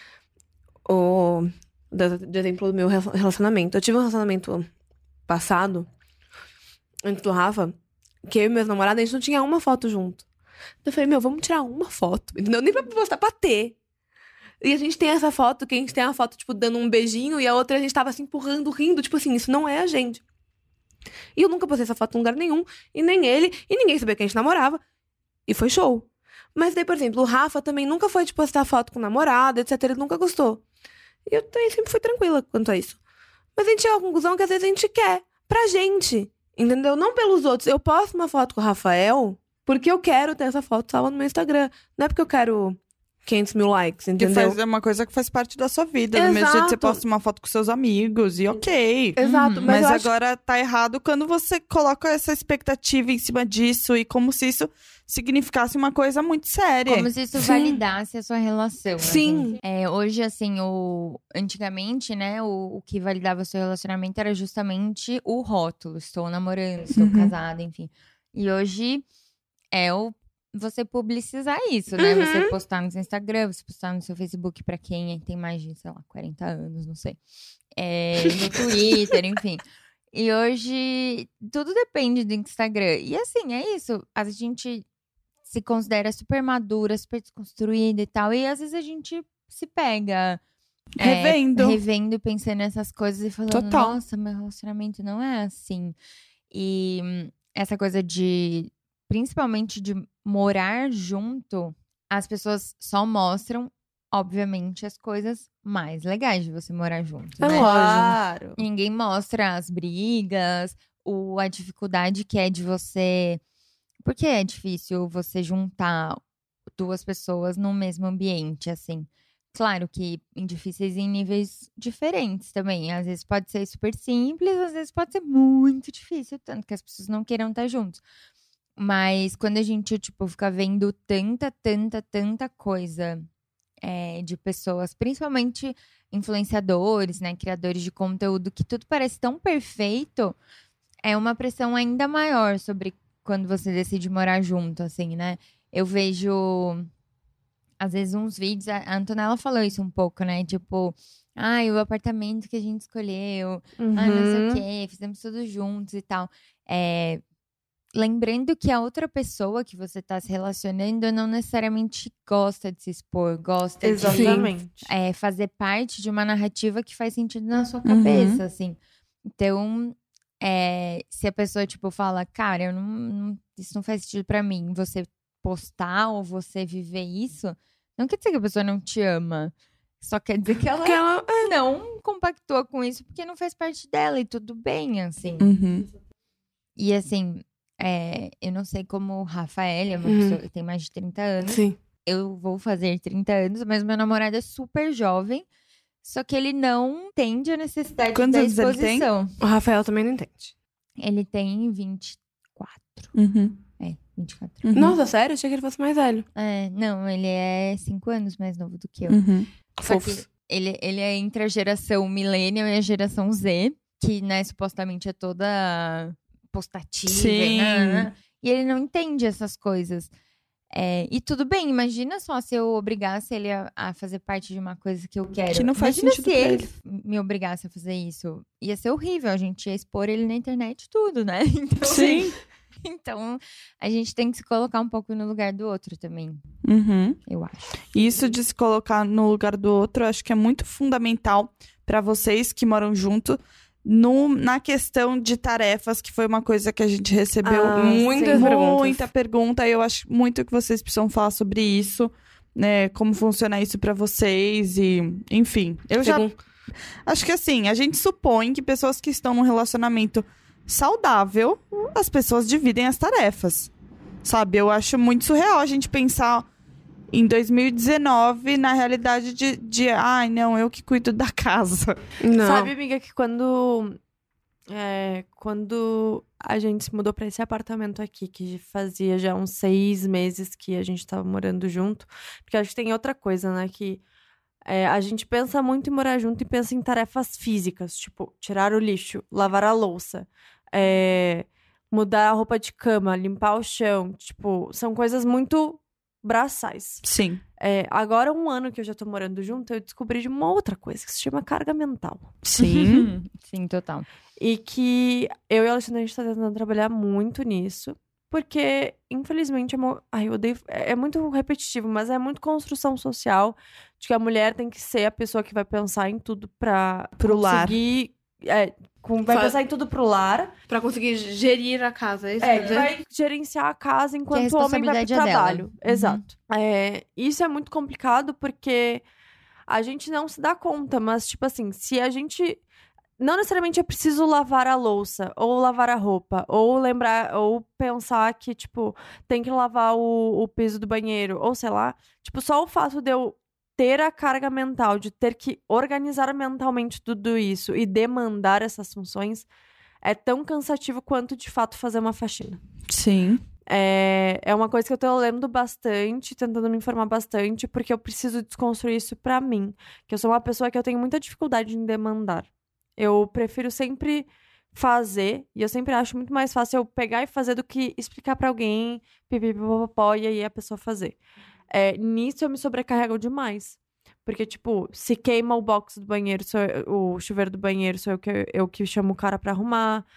Ou, de exemplo, do meu relacionamento. Eu tive um relacionamento passado, antes do Rafa, que eu e meus namorados, a gente não tinha uma foto junto. Então eu falei, vamos tirar uma foto. Entendeu? Nem pra postar, pra ter. E a gente tem essa foto, que a gente tem uma foto, tipo, dando um beijinho, e a outra a gente tava, assim, empurrando, rindo. Tipo assim, isso não é a gente. E eu nunca postei essa foto em lugar nenhum, e nem ele, e ninguém sabia que a gente namorava. E foi show. Mas daí, por exemplo, o Rafa também nunca foi de postar foto com namorada, etc. Ele nunca gostou. E eu também sempre fui tranquila quanto a isso. Mas a gente chega à conclusão que às vezes a gente quer. Pra gente. Entendeu? Não pelos outros. Eu posto uma foto com o Rafael porque eu quero ter essa foto salva no meu Instagram. Não é porque eu quero 500 mil likes, Que entendeu? é uma coisa que faz parte da sua vida. Do mesmo jeito que você Exato. posta uma foto com seus amigos. E ok. Exato. Mas eu acho... agora tá errado quando você coloca essa expectativa em cima disso. E como se isso significasse uma coisa muito séria. Como se isso Sim. validasse a sua relação. Sim. Assim. Hoje, assim, antigamente, né, o que validava o seu relacionamento era justamente o rótulo. Estou namorando, estou casada, enfim. E hoje você publicizar isso, né? Você postar no seu Instagram, você postar no seu Facebook pra quem tem mais de, sei lá, 40 anos, não sei. No Twitter, enfim. E hoje tudo depende do Instagram. E assim, é isso. A gente se considera super madura, super desconstruída e tal. E às vezes a gente se pega revendo e pensando nessas coisas e falando, Total. nossa, meu relacionamento não é assim. E essa coisa principalmente de morar junto, as pessoas só mostram, obviamente, as coisas mais legais de você morar junto, É né? Claro. Ninguém mostra as brigas, a dificuldade que é de você... Porque é difícil você juntar duas pessoas no mesmo ambiente, assim. Claro que difíceis em níveis diferentes também. Às vezes pode ser super simples, às vezes pode ser muito difícil, tanto que as pessoas não queiram estar juntos. Mas quando a gente, tipo, fica vendo tanta coisa de pessoas, principalmente influenciadores, né, criadores de conteúdo, que tudo parece tão perfeito, é uma pressão ainda maior sobre quando você decide morar junto, assim, né? Eu vejo, às vezes, uns vídeos, a Antonella falou isso um pouco, né? Tipo, o apartamento que a gente escolheu, não sei o quê, fizemos tudo juntos e tal. lembrando que a outra pessoa que você tá se relacionando não necessariamente gosta de se expor, gosta de Exatamente. fazer parte de uma narrativa que faz sentido na sua cabeça, assim. Então, se a pessoa, tipo, fala, cara, isso não faz sentido pra mim, você postar ou você viver isso, não quer dizer que a pessoa não te ama. Só quer dizer que ela não compactua com isso porque não faz parte dela e tudo bem, assim. E assim, eu não sei como o Rafael é uma pessoa que tem mais de 30 anos. Sim. Eu vou fazer 30 anos, mas meu namorado é super jovem. Só que ele não entende a necessidade Quantos da anos ele tem? exposição. O Rafael também não entende. Ele tem 24. 24. Nossa, sério? Achei que ele fosse mais velho. Não, ele é 5 anos mais novo do que eu. Só que Fofos. ele é entre a geração Millennial e a geração Z, que, né, supostamente é toda postativa. Sim. E ele não entende essas coisas. E tudo bem, imagina só se eu obrigasse ele a fazer parte de uma coisa que eu quero. Que não faz Imagina sentido se pra ele me obrigasse a fazer isso. Ia ser horrível, a gente ia expor ele na internet tudo, né? Então, Sim. Então, a gente tem que se colocar um pouco no lugar do outro também, eu acho. Isso de se colocar no lugar do outro, eu acho que é muito fundamental para vocês que moram junto na questão de tarefas, que foi uma coisa que a gente recebeu muita pergunta. E eu acho muito que vocês precisam falar sobre isso, né? Como funciona isso para vocês e, enfim. Acho que assim, a gente supõe que pessoas que estão num relacionamento saudável, as pessoas dividem as tarefas, sabe? Eu acho muito surreal a gente pensar em 2019 na realidade de não, eu que cuido da casa. Não. Sabe, amiga, que quando a gente se mudou pra esse apartamento aqui, que fazia já uns 6 meses que a gente tava morando junto, porque acho que tem outra coisa, né, que a gente pensa muito em morar junto e pensa em tarefas físicas, tipo, tirar o lixo, lavar a louça, mudar a roupa de cama, limpar o chão, tipo, são coisas muito braçais. Sim. Agora, 1 ano que eu já tô morando junto, eu descobri de uma outra coisa que se chama carga mental. Sim. Sim, total. E que eu e a Alexandra, a gente tá tentando trabalhar muito nisso. Porque, infelizmente, eu odeio. É muito repetitivo, mas é muito construção social de que a mulher tem que ser a pessoa que vai pensar em tudo Pro lar. Vai pensar em tudo pro lar. Pra conseguir gerir a casa, é isso? Que vai gerenciar a casa enquanto o homem vai pro responsabilidade é dela. trabalho. Exato. Isso é muito complicado porque a gente não se dá conta, mas, tipo assim, se a gente. Não necessariamente é preciso lavar a louça, ou lavar a roupa, ou lembrar, ou pensar que, tipo, tem que lavar o piso do banheiro, ou sei lá. Tipo, só o fato de eu ter a carga mental, de ter que organizar mentalmente tudo isso e demandar essas funções, é tão cansativo quanto, de fato, fazer uma faxina. Sim. É uma coisa que eu tô lendo bastante, tentando me informar bastante, porque eu preciso desconstruir isso pra mim. Que eu sou uma pessoa que eu tenho muita dificuldade em demandar. Eu prefiro sempre fazer, e eu sempre acho muito mais fácil eu pegar e fazer do que explicar pra alguém, pipipipopopó, e aí a pessoa fazer. Nisso eu me sobrecarrego demais. Porque, tipo, se queima o box do banheiro, o chuveiro do banheiro, sou eu que chamo o cara pra arrumar.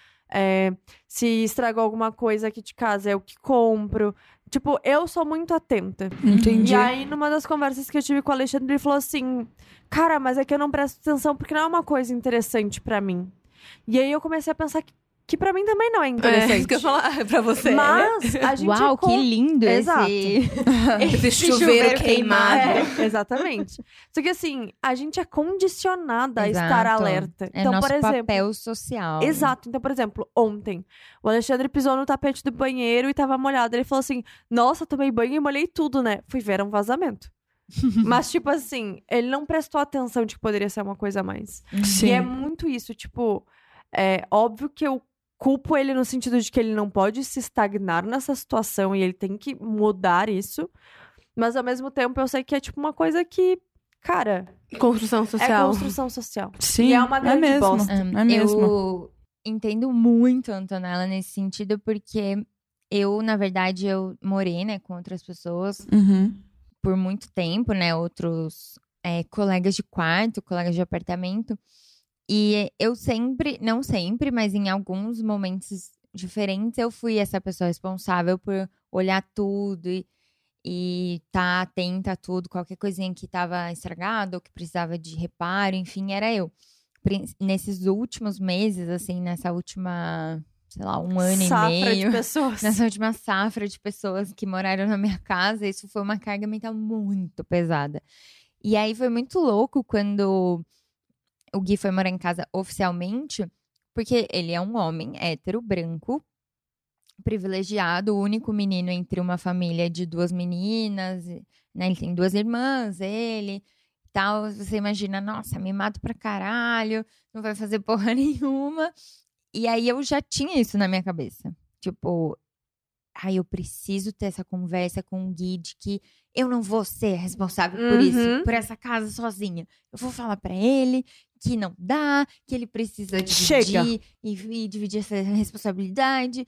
Se estragou alguma coisa aqui de casa, é eu que compro. Tipo, eu sou muito atenta. Entendi. E aí, numa das conversas que eu tive com o Alexandre, ele falou assim: cara, mas é que eu não presto atenção porque não é uma coisa interessante pra mim. E aí eu comecei a pensar que pra mim também não é interessante. Isso que eu ia falar pra você. Mas a gente... Uau, que lindo Exato. Esse chuveiro queimado. Exatamente. Só que assim, a gente é condicionada a Exato. estar alerta. É Então, nosso por exemplo, papel social. Exato. Então, por exemplo, ontem, o Alexandre pisou no tapete do banheiro e tava molhado. Ele falou assim: nossa, tomei banho e molhei tudo, né? Fui ver, era um vazamento. Mas, tipo assim, ele não prestou atenção de que poderia ser uma coisa a mais. Sim. E é muito isso, tipo, óbvio que eu culpo ele no sentido de que ele não pode se estagnar nessa situação e ele tem que mudar isso. Mas, ao mesmo tempo, eu sei que é, tipo, uma coisa que, cara... Construção social. É construção social. Sim, E é uma grande mesmo. bosta. É mesmo. Eu entendo muito a Antonella nesse sentido, porque eu, na verdade, eu morei, né, com outras pessoas por muito tempo, né, outros colegas de quarto, colegas de apartamento. E eu sempre, não sempre, mas em alguns momentos diferentes, eu fui essa pessoa responsável por olhar tudo e tá atenta a tudo. Qualquer coisinha que tava estragada ou que precisava de reparo, enfim, era eu. Nesses últimos meses, assim, nessa última, sei lá, 1 ano Safra e meio. de pessoas. Nessa última safra de pessoas que moraram na minha casa, isso foi uma carga mental muito pesada. E aí foi muito louco quando o Gui foi morar em casa oficialmente, porque ele é um homem hétero, branco, privilegiado, o único menino entre uma família de 2 meninas, né? Ele tem 2 irmãs, ele tal. Você imagina, nossa, mimado pra caralho, não vai fazer porra nenhuma. E aí eu já tinha isso na minha cabeça. Tipo, eu preciso ter essa conversa com o Gui de que eu não vou ser responsável por isso, por essa casa sozinha. Eu vou falar pra ele que não dá, que ele precisa dividir e dividir essa responsabilidade.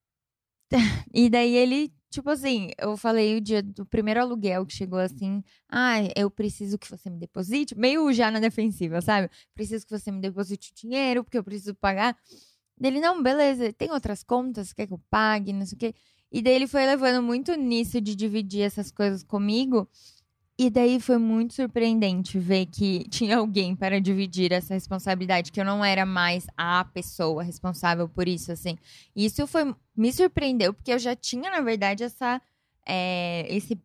E daí ele, tipo assim, eu falei o dia do primeiro aluguel que chegou assim, eu preciso que você me deposite, meio já na defensiva, sabe? Preciso que você me deposite o dinheiro, porque eu preciso pagar. Dele, não, beleza, tem outras contas, quer que eu pague, não sei o quê. E daí ele foi levando muito nisso de dividir essas coisas comigo. E daí foi muito surpreendente ver que tinha alguém para dividir essa responsabilidade, que eu não era mais a pessoa responsável por isso, assim. E isso me surpreendeu, porque eu já tinha, na verdade, esse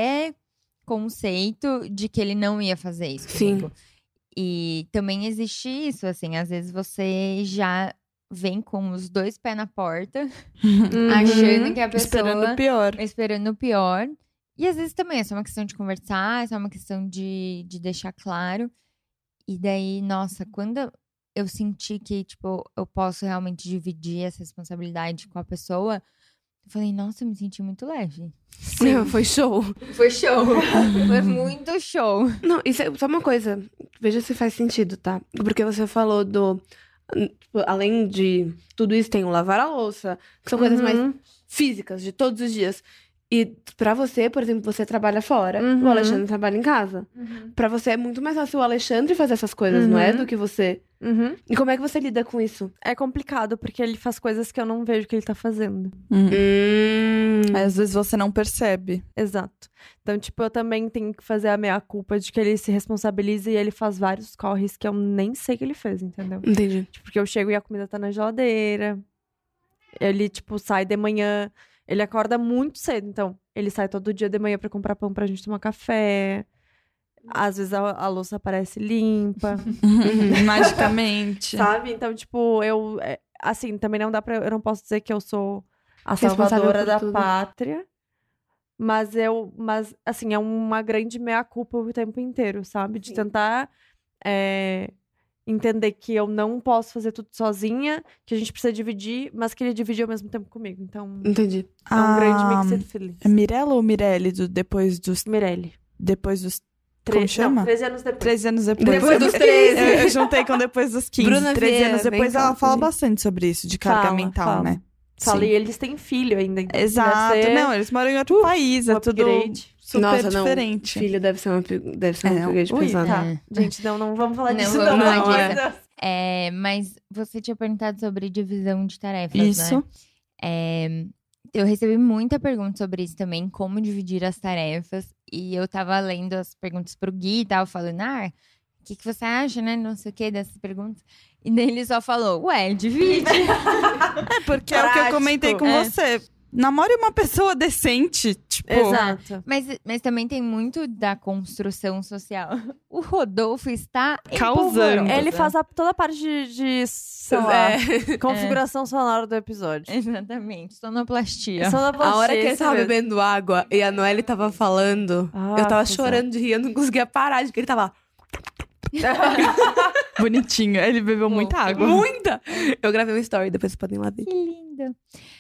pré-conceito de que ele não ia fazer isso comigo. E também existe isso, assim, às vezes você já vem com os 2 pés na porta, achando que a pessoa... Esperando o pior. E às vezes também é só uma questão de conversar, é só uma questão de deixar claro. E daí, nossa, quando eu senti que, tipo, eu posso realmente dividir essa responsabilidade com a pessoa, eu falei, nossa, eu me senti muito leve. Sim. Foi show. Foi show. Foi muito show. Não, isso é só uma coisa. Veja se faz sentido, tá? Porque você falou tipo, além de tudo isso, tem o lavar a louça, que são coisas mais físicas, de todos os dias. E pra você, por exemplo, você trabalha fora, o Alexandre trabalha em casa. Pra você é muito mais fácil o Alexandre fazer essas coisas, não é? Do que você. E como é que você lida com isso? É complicado, porque ele faz coisas que eu não vejo que ele tá fazendo. Aí, às vezes você não percebe. Exato. Então, tipo, eu também tenho que fazer a meia-culpa de que ele se responsabiliza e ele faz vários corres que eu nem sei que ele fez, entendeu? Entendi. Tipo, porque eu chego e a comida tá na geladeira. Ele, tipo, sai de manhã. Ele acorda muito cedo, então ele sai todo dia de manhã pra comprar pão pra gente tomar café. Às vezes a louça aparece limpa. Magicamente. Sabe? Então, tipo, assim, também não dá pra... Eu não posso dizer que eu sou a Responsável salvadora por da tudo. pátria. Mas, assim, é uma grande meia-culpa o tempo inteiro, sabe? De tentar entender que eu não posso fazer tudo sozinha, que a gente precisa dividir, mas que ele divide ao mesmo tempo comigo. Então, Entendi. é um grande mix de feliz. É Mirella ou Mirelle depois dos Mirelle. Como chama? Não, 13 anos depois. 13 anos depois. Depois dos 13. Eu juntei com depois dos 15. Bruna 13 Vieira, anos depois, bem ela fala calma, bastante sobre isso, de carga mental, Fala. né? Fala, Sim. e eles têm filho ainda. Então Exato. deve ser Não, eles moram em outro país, é tudo upgrade. super Nossa, não. diferente. Filho deve ser um upgrade Ui, pesado. tá. É. Gente, não vamos falar Não disso, vamos não. falar pelo amor de disso. Deus. Mas você tinha perguntado sobre divisão de tarefas, Isso. né? Eu recebi muita pergunta sobre isso também, como dividir as tarefas. E eu tava lendo as perguntas pro Gui e tal, falando, o que você acha, né? Não sei o que dessas perguntas. E daí ele só falou, divide. Porque é o que eu comentei com É. você. Namore uma pessoa decente, tipo... Exato. Mas também tem muito da construção social. O Rodolfo está Causando. empolvoroso. Ele faz toda a parte de sei lá, configuração sonora do episódio. Exatamente, sonoplastia. Sonoplastia, A hora que ele isso tava mesmo. bebendo água e a Noelle tava falando, eu tava chorando de rir, eu não conseguia parar de que ele tava Bonitinho. Ele bebeu muita água. muita. Eu gravei um story, depois vocês podem lá ver. Que lindo.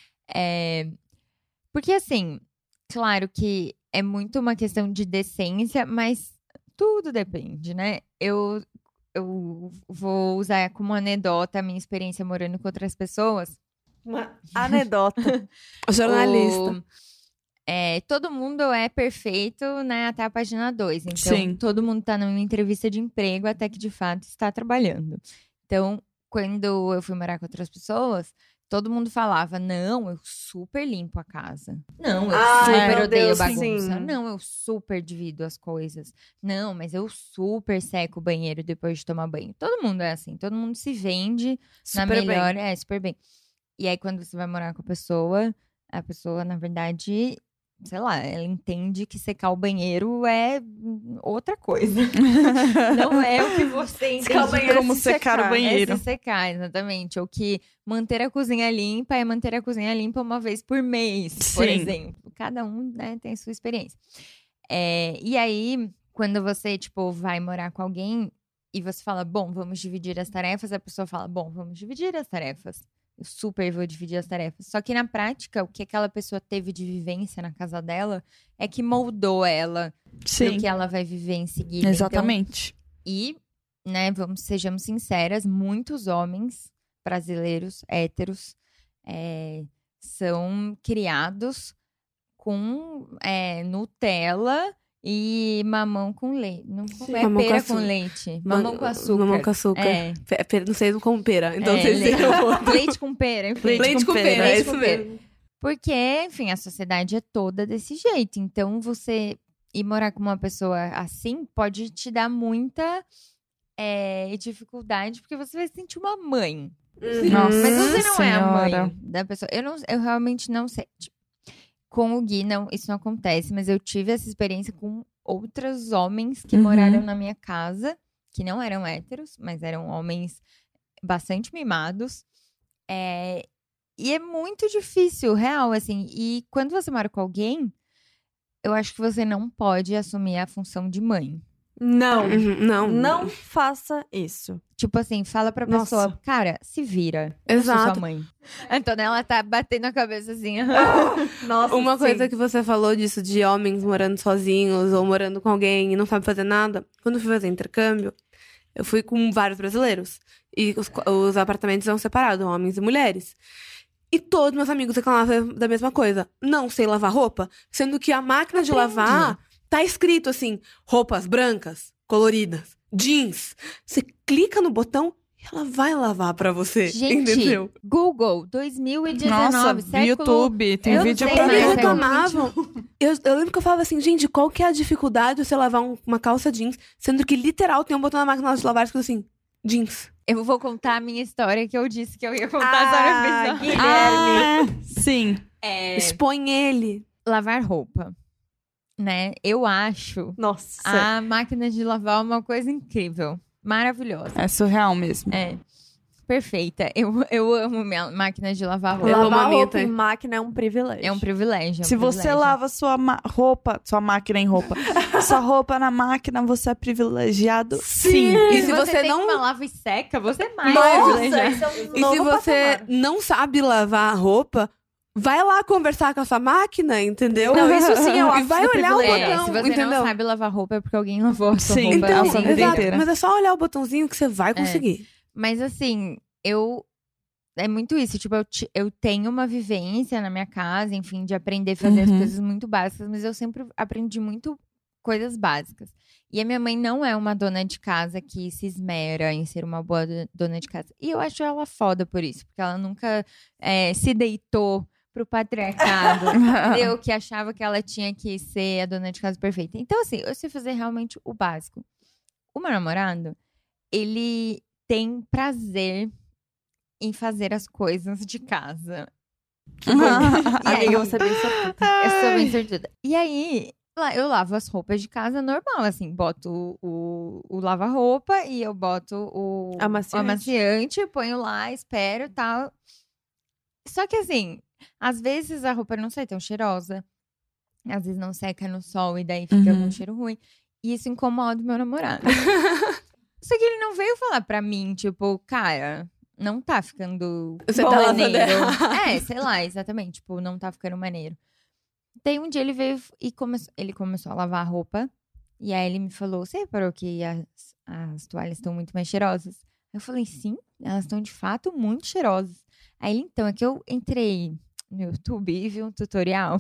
Porque assim, claro que é muito uma questão de decência, mas tudo depende, né? Eu vou usar como anedota a minha experiência morando com outras pessoas. Uma anedota. O jornalista. Todo mundo é perfeito, né, até a página 2. Então, Sim. todo mundo tá numa entrevista de emprego até que, de fato, está trabalhando. Então, quando eu fui morar com outras pessoas, todo mundo falava, não, eu super limpo a casa. Não, eu Ai, super meu odeio Deus, bagunça. sim. Não, eu super divido as coisas. Não, mas eu super seco o banheiro depois de tomar banho. Todo mundo é assim, todo mundo se vende na Super melhor, bem. super bem. E aí, quando você vai morar com a pessoa, na verdade, sei lá, ela entende que secar o banheiro é outra coisa. Não é o que você entende. Secar o banheiro é Como se secar o secar. banheiro. É se secar, exatamente. Ou que manter a cozinha limpa é manter a cozinha limpa uma vez por mês, por Sim. exemplo. Cada um, né, tem a sua experiência. E aí, quando você, tipo, vai morar com alguém e você fala, bom, vamos dividir as tarefas, a pessoa fala, bom, vamos dividir as tarefas. Eu super vou dividir as tarefas. Só que na prática, o que aquela pessoa teve de vivência na casa dela é que moldou ela Sim, pro que ela vai viver em seguida. Então, exatamente. e, né, sejamos sinceras, muitos homens brasileiros, héteros, são criados com Nutella e mamão com leite. Não é Mamão com pera com açúcar. leite. Mamão com açúcar. Mamão com açúcar. É. Não sei como pera. Então É, vocês leite, viram. leite com pera, enfim. Leite com pera, é leite isso com pera. mesmo. Porque, enfim, a sociedade é toda desse jeito. Então, você ir morar com uma pessoa assim pode te dar muita dificuldade, porque você vai se sentir uma mãe. Nossa Mas você não é a Senhora. mãe da pessoa. Eu realmente não sei. Tipo, com o Gui, isso não acontece, mas eu tive essa experiência com outros homens que Uhum. moraram na minha casa, que não eram héteros, mas eram homens bastante mimados. E é muito difícil, real, assim. E quando você mora com alguém, eu acho que você não pode assumir a função de mãe. Não. Não. Não faça isso. Tipo assim, fala pra Nossa. pessoa, cara, se vira. Eu sou sua Exato. mãe. A Antonella tá batendo a cabeça assim. Nossa, Uma sim. coisa que você falou disso de homens morando sozinhos ou morando com alguém e não sabe fazer nada. Quando eu fui fazer intercâmbio, eu fui com vários brasileiros. E os apartamentos são separados, homens e mulheres. E todos meus amigos reclamavam da mesma coisa. Não sei lavar roupa, sendo que a máquina de lavar tá escrito assim, roupas brancas, coloridas, jeans. Você clica no botão e ela vai lavar pra você, Gente, entendeu? Google, 2019, Nossa, século... YouTube, tem eu vídeo sei, pra mas Eles é ver. reclamavam. Eu lembro que eu falava assim, gente, qual que é a dificuldade de você lavar uma calça jeans, sendo que literal tem um botão na máquina de lavar escrito assim, jeans. Eu vou contar a minha história que eu disse que eu ia contar só no episódio. Ah, sim. Expõe ele. Lavar roupa, né? Eu acho Nossa. a máquina de lavar uma coisa incrível, maravilhosa. É surreal mesmo. Perfeita. Eu amo minha máquina de lavar roupa. Eu amo a Lavar minha roupa também. em máquina é um privilégio. É um privilégio. Se você lava sua roupa, sua máquina em roupa, sua roupa na máquina, você é privilegiado? Sim. E se se você tem não- uma lava e seca, você é mais Nossa, privilegiado. isso é um E se novo você patamar. não sabe lavar a roupa, vai lá conversar com a sua máquina, entendeu? Não, isso sim eu E acho vai do olhar o privilégio. botão, Se você entendeu? não sabe lavar roupa, é porque alguém lavou a sua Sim. roupa. Então, a sua vida exato, inteira. mas é só olhar o botãozinho que você vai conseguir. Mas assim, é muito isso. Tipo, eu tenho uma vivência na minha casa, enfim, de aprender a fazer as Uhum. coisas muito básicas, mas eu sempre aprendi muito coisas básicas. E a minha mãe não é uma dona de casa que se esmera em ser uma boa dona de casa. E eu acho ela foda por isso, porque ela nunca se deitou pro patriarcado, entendeu? Que achava que ela tinha que ser a dona de casa perfeita. Então, assim, eu sei fazer realmente o básico. O meu namorado, ele tem prazer em fazer as coisas de casa. E aí, Amiga, você é bem sortuda. eu sou bem sortuda. E aí, eu lavo as roupas de casa normal, assim. Boto o lava-roupa e eu boto o amaciante, ponho lá, espero e tal. Só que assim, às vezes a roupa não sai tão cheirosa. Às vezes não seca no sol e daí fica com um cheiro ruim. E isso incomoda o meu namorado. Só que ele não veio falar pra mim, tipo, cara, não tá ficando Você tá lavando maneiro. errado. Sei lá, exatamente. Tipo, não tá ficando maneiro. Daí um dia ele veio e ele começou a lavar a roupa. E aí ele me falou, você reparou que as toalhas estão muito mais cheirosas? Eu falei, sim, elas estão de fato muito cheirosas. Aí ele, então, é que eu entrei no YouTube e vi um tutorial.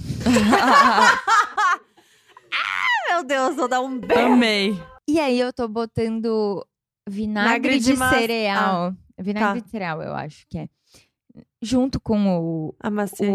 Meu Deus, vou dar um beijo. Amei. E aí eu tô botando vinagre Vinagre de de cereal. Vinagre tá. de cereal, eu acho que é. junto com Amaciante.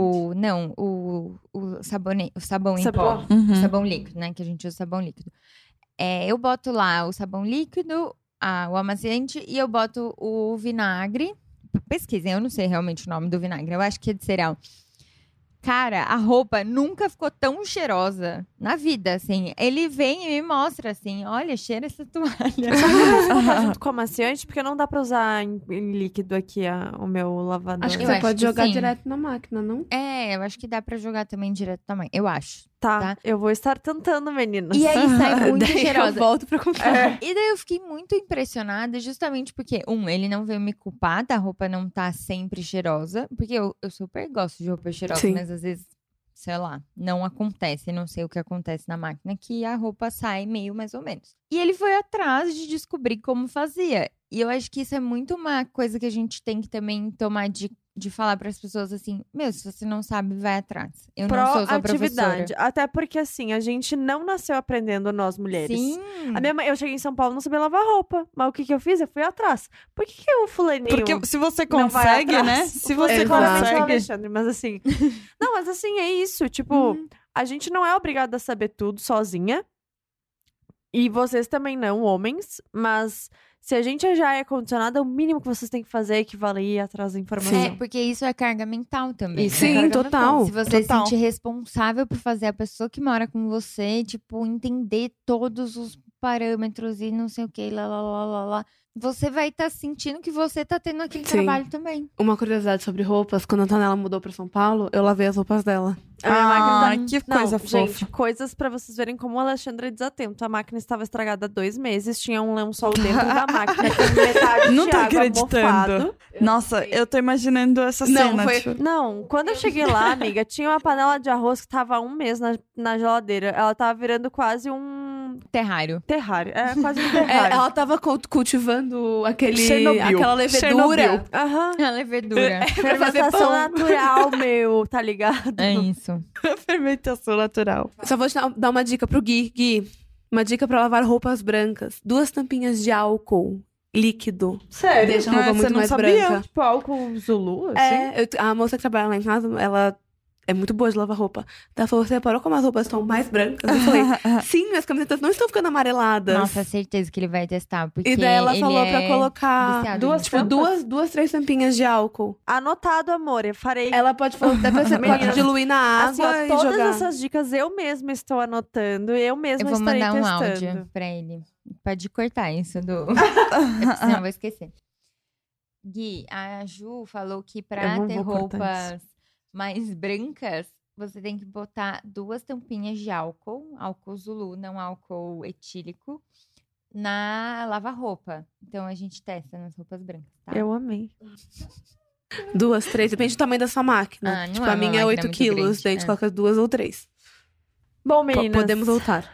o sabão em Sabão. pó. Uhum. O sabão líquido, né? Que a gente usa sabão líquido. Eu boto lá o sabão líquido, o amaciante, e eu boto o vinagre. Pesquisem, eu não sei realmente o nome do vinagre. Eu acho que é de cereal. Cara, a roupa nunca ficou tão cheirosa na vida, assim. Ele vem e me mostra, assim, olha, cheira essa toalha. Botar junto com amaciante, porque não dá pra usar em líquido aqui o meu lavador. Acho que Eu você acho pode que jogar sim. direto na máquina, não? Eu acho que dá pra jogar também direto também. Eu acho. Tá, eu vou estar tentando, meninas. E aí sai muito Daí cheirosa. eu volto pra comprar. E daí eu fiquei muito impressionada, justamente porque, ele não veio me culpar da roupa não tá sempre cheirosa. Porque eu super gosto de roupa cheirosa, Sim. mas às vezes, sei lá, não acontece. Não sei o que acontece na máquina, que a roupa sai meio mais ou menos. E ele foi atrás de descobrir como fazia. E eu acho que isso é muito uma coisa que a gente tem que também tomar de falar para as pessoas assim, se você não sabe, vai atrás. Eu não sou sua professora. Proatividade. Até porque, assim, a gente não nasceu aprendendo, nós mulheres. Sim. A minha mãe, eu cheguei em São Paulo, não sabia lavar roupa. Mas o que eu fiz? Eu fui atrás. Por que o fulaninho... Porque se você não vai consegue, atrás? né? Se você Exato. Claramente é o consegue. Alexandre, mas assim... Não, mas assim, é isso. Tipo, a gente não é obrigada a saber tudo sozinha. E vocês também não, homens. Mas se a gente já é condicionada, o mínimo que vocês têm que fazer é equivaler e ir atrás da informação. Porque isso é carga mental também. Isso. Sim, carga total. Se você Total. se sentir responsável por fazer a pessoa que mora com você, tipo, entender todos os parâmetros e não sei o que, lá. Você vai estar sentindo que você tá tendo aquele Sim. trabalho também. Uma curiosidade sobre roupas, quando a Antonella mudou pra São Paulo, eu lavei as roupas dela. A minha máquina Ah, que Não, coisa gente, fofa. coisas pra vocês verem como o Alexandre é desatento. A máquina estava estragada há 2 meses, tinha um lençol dentro da máquina com metade Não de tô água acreditando. mofado. Nossa, eu tô imaginando essa Não, cena. foi- tipo, Não, quando eu cheguei lá, amiga, tinha uma panela de arroz que tava há 1 mês na geladeira. Ela tava virando quase um Terrário. terrário. É, quase um É, terrário. ela tava cultivando Chernobyl. aquela levedura. Chernobyl. Aham. A levedura. Pra fazer Fermentação pão. natural, meu, tá ligado? É isso. fermentação natural. Só vou te dar uma dica pro Gui. Gui, uma dica pra lavar roupas brancas. 2 tampinhas de álcool líquido. Sério? Deixa a roupa Ah, você muito não mais sabia? branca. Tipo, álcool Zulu, assim? A moça que trabalha lá em casa, ela é muito boa de lavar roupa. Ela falou, você reparou como as roupas estão mais brancas? Eu falei, sim, minhas camisetas não estão ficando amareladas. Nossa, certeza que ele vai testar. Porque E daí ela ele falou é pra colocar viciado duas, nisso. tipo, duas, 3 tampinhas de álcool. Anotado, amor, eu farei. Ela pode diluir na água Assim, ó, e todas jogar. essas dicas eu mesma estou anotando, eu mesma Eu vou estarei mandar um testando. áudio pra ele. Pode cortar isso do. Senão eu vou esquecer. Gui, a Ju falou que Eu pra não ter vou cortar roupas mais brancas, você tem que botar 2 tampinhas de álcool Zulu, não álcool etílico, na lava-roupa. Então a gente testa nas roupas brancas, tá? Eu amei. 2, 3, depende do tamanho da sua máquina. Ah, não tipo, é a uma minha é máquina 8 muito quilos, grande, daí a gente é. coloca 2 ou 3. Bom, meninas, Podemos voltar.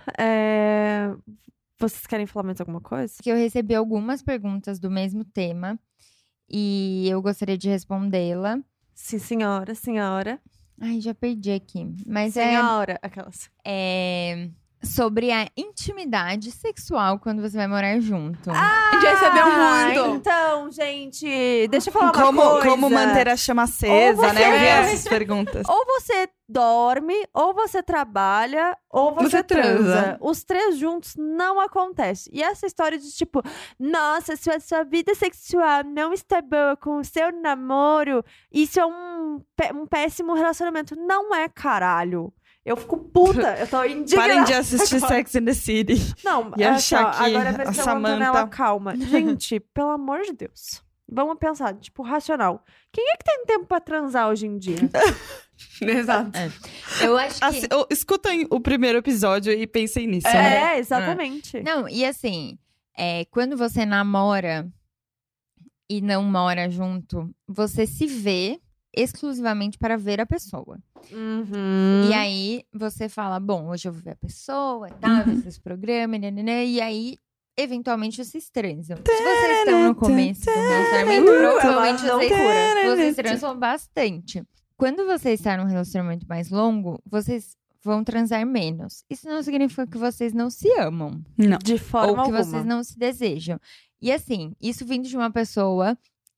vocês querem falar mais alguma coisa? Que eu recebi algumas perguntas do mesmo tema e eu gostaria de respondê-la. Sim, senhora, senhora. Ai, já perdi aqui. Mas Senhora, aquelas. é sobre a intimidade sexual quando você vai morar junto. A gente recebeu muito. Então, gente, deixa eu falar uma coisa. Como manter a chama acesa, Ou né? Eu vi você- essas perguntas. Ou você dorme, ou você trabalha, ou você Você transa. transa. Os 3 juntos não acontece. E essa história de tipo, nossa, se a sua vida sexual não está boa com o seu namoro, isso é um péssimo relacionamento. Não é, caralho. Eu fico puta, eu tô indignada. Parem de assistir agora. Sex and the City. Não, E achar que agora é a a versão Samantha- Antonella calma. Gente, pelo amor de Deus. Vamos pensar, tipo, racional. Quem é que tem tempo pra transar hoje em dia? Exato. Eu acho que... Escutem o primeiro episódio e pensem nisso, né? É, exatamente. Não, e assim, quando você namora e não mora junto, você se vê exclusivamente para ver a pessoa. Uhum. E aí, você fala, bom, hoje eu vou ver a pessoa, tá, ver esse programa, nananã, e aí, eventualmente, vocês transam. Se vocês estão no começo do relacionamento, provavelmente vocês transam bastante. Quando você está num relacionamento mais longo, vocês vão transar menos. Isso não significa que vocês não se amam. De forma Ou que alguma. vocês não se desejam. E assim, isso vindo de uma pessoa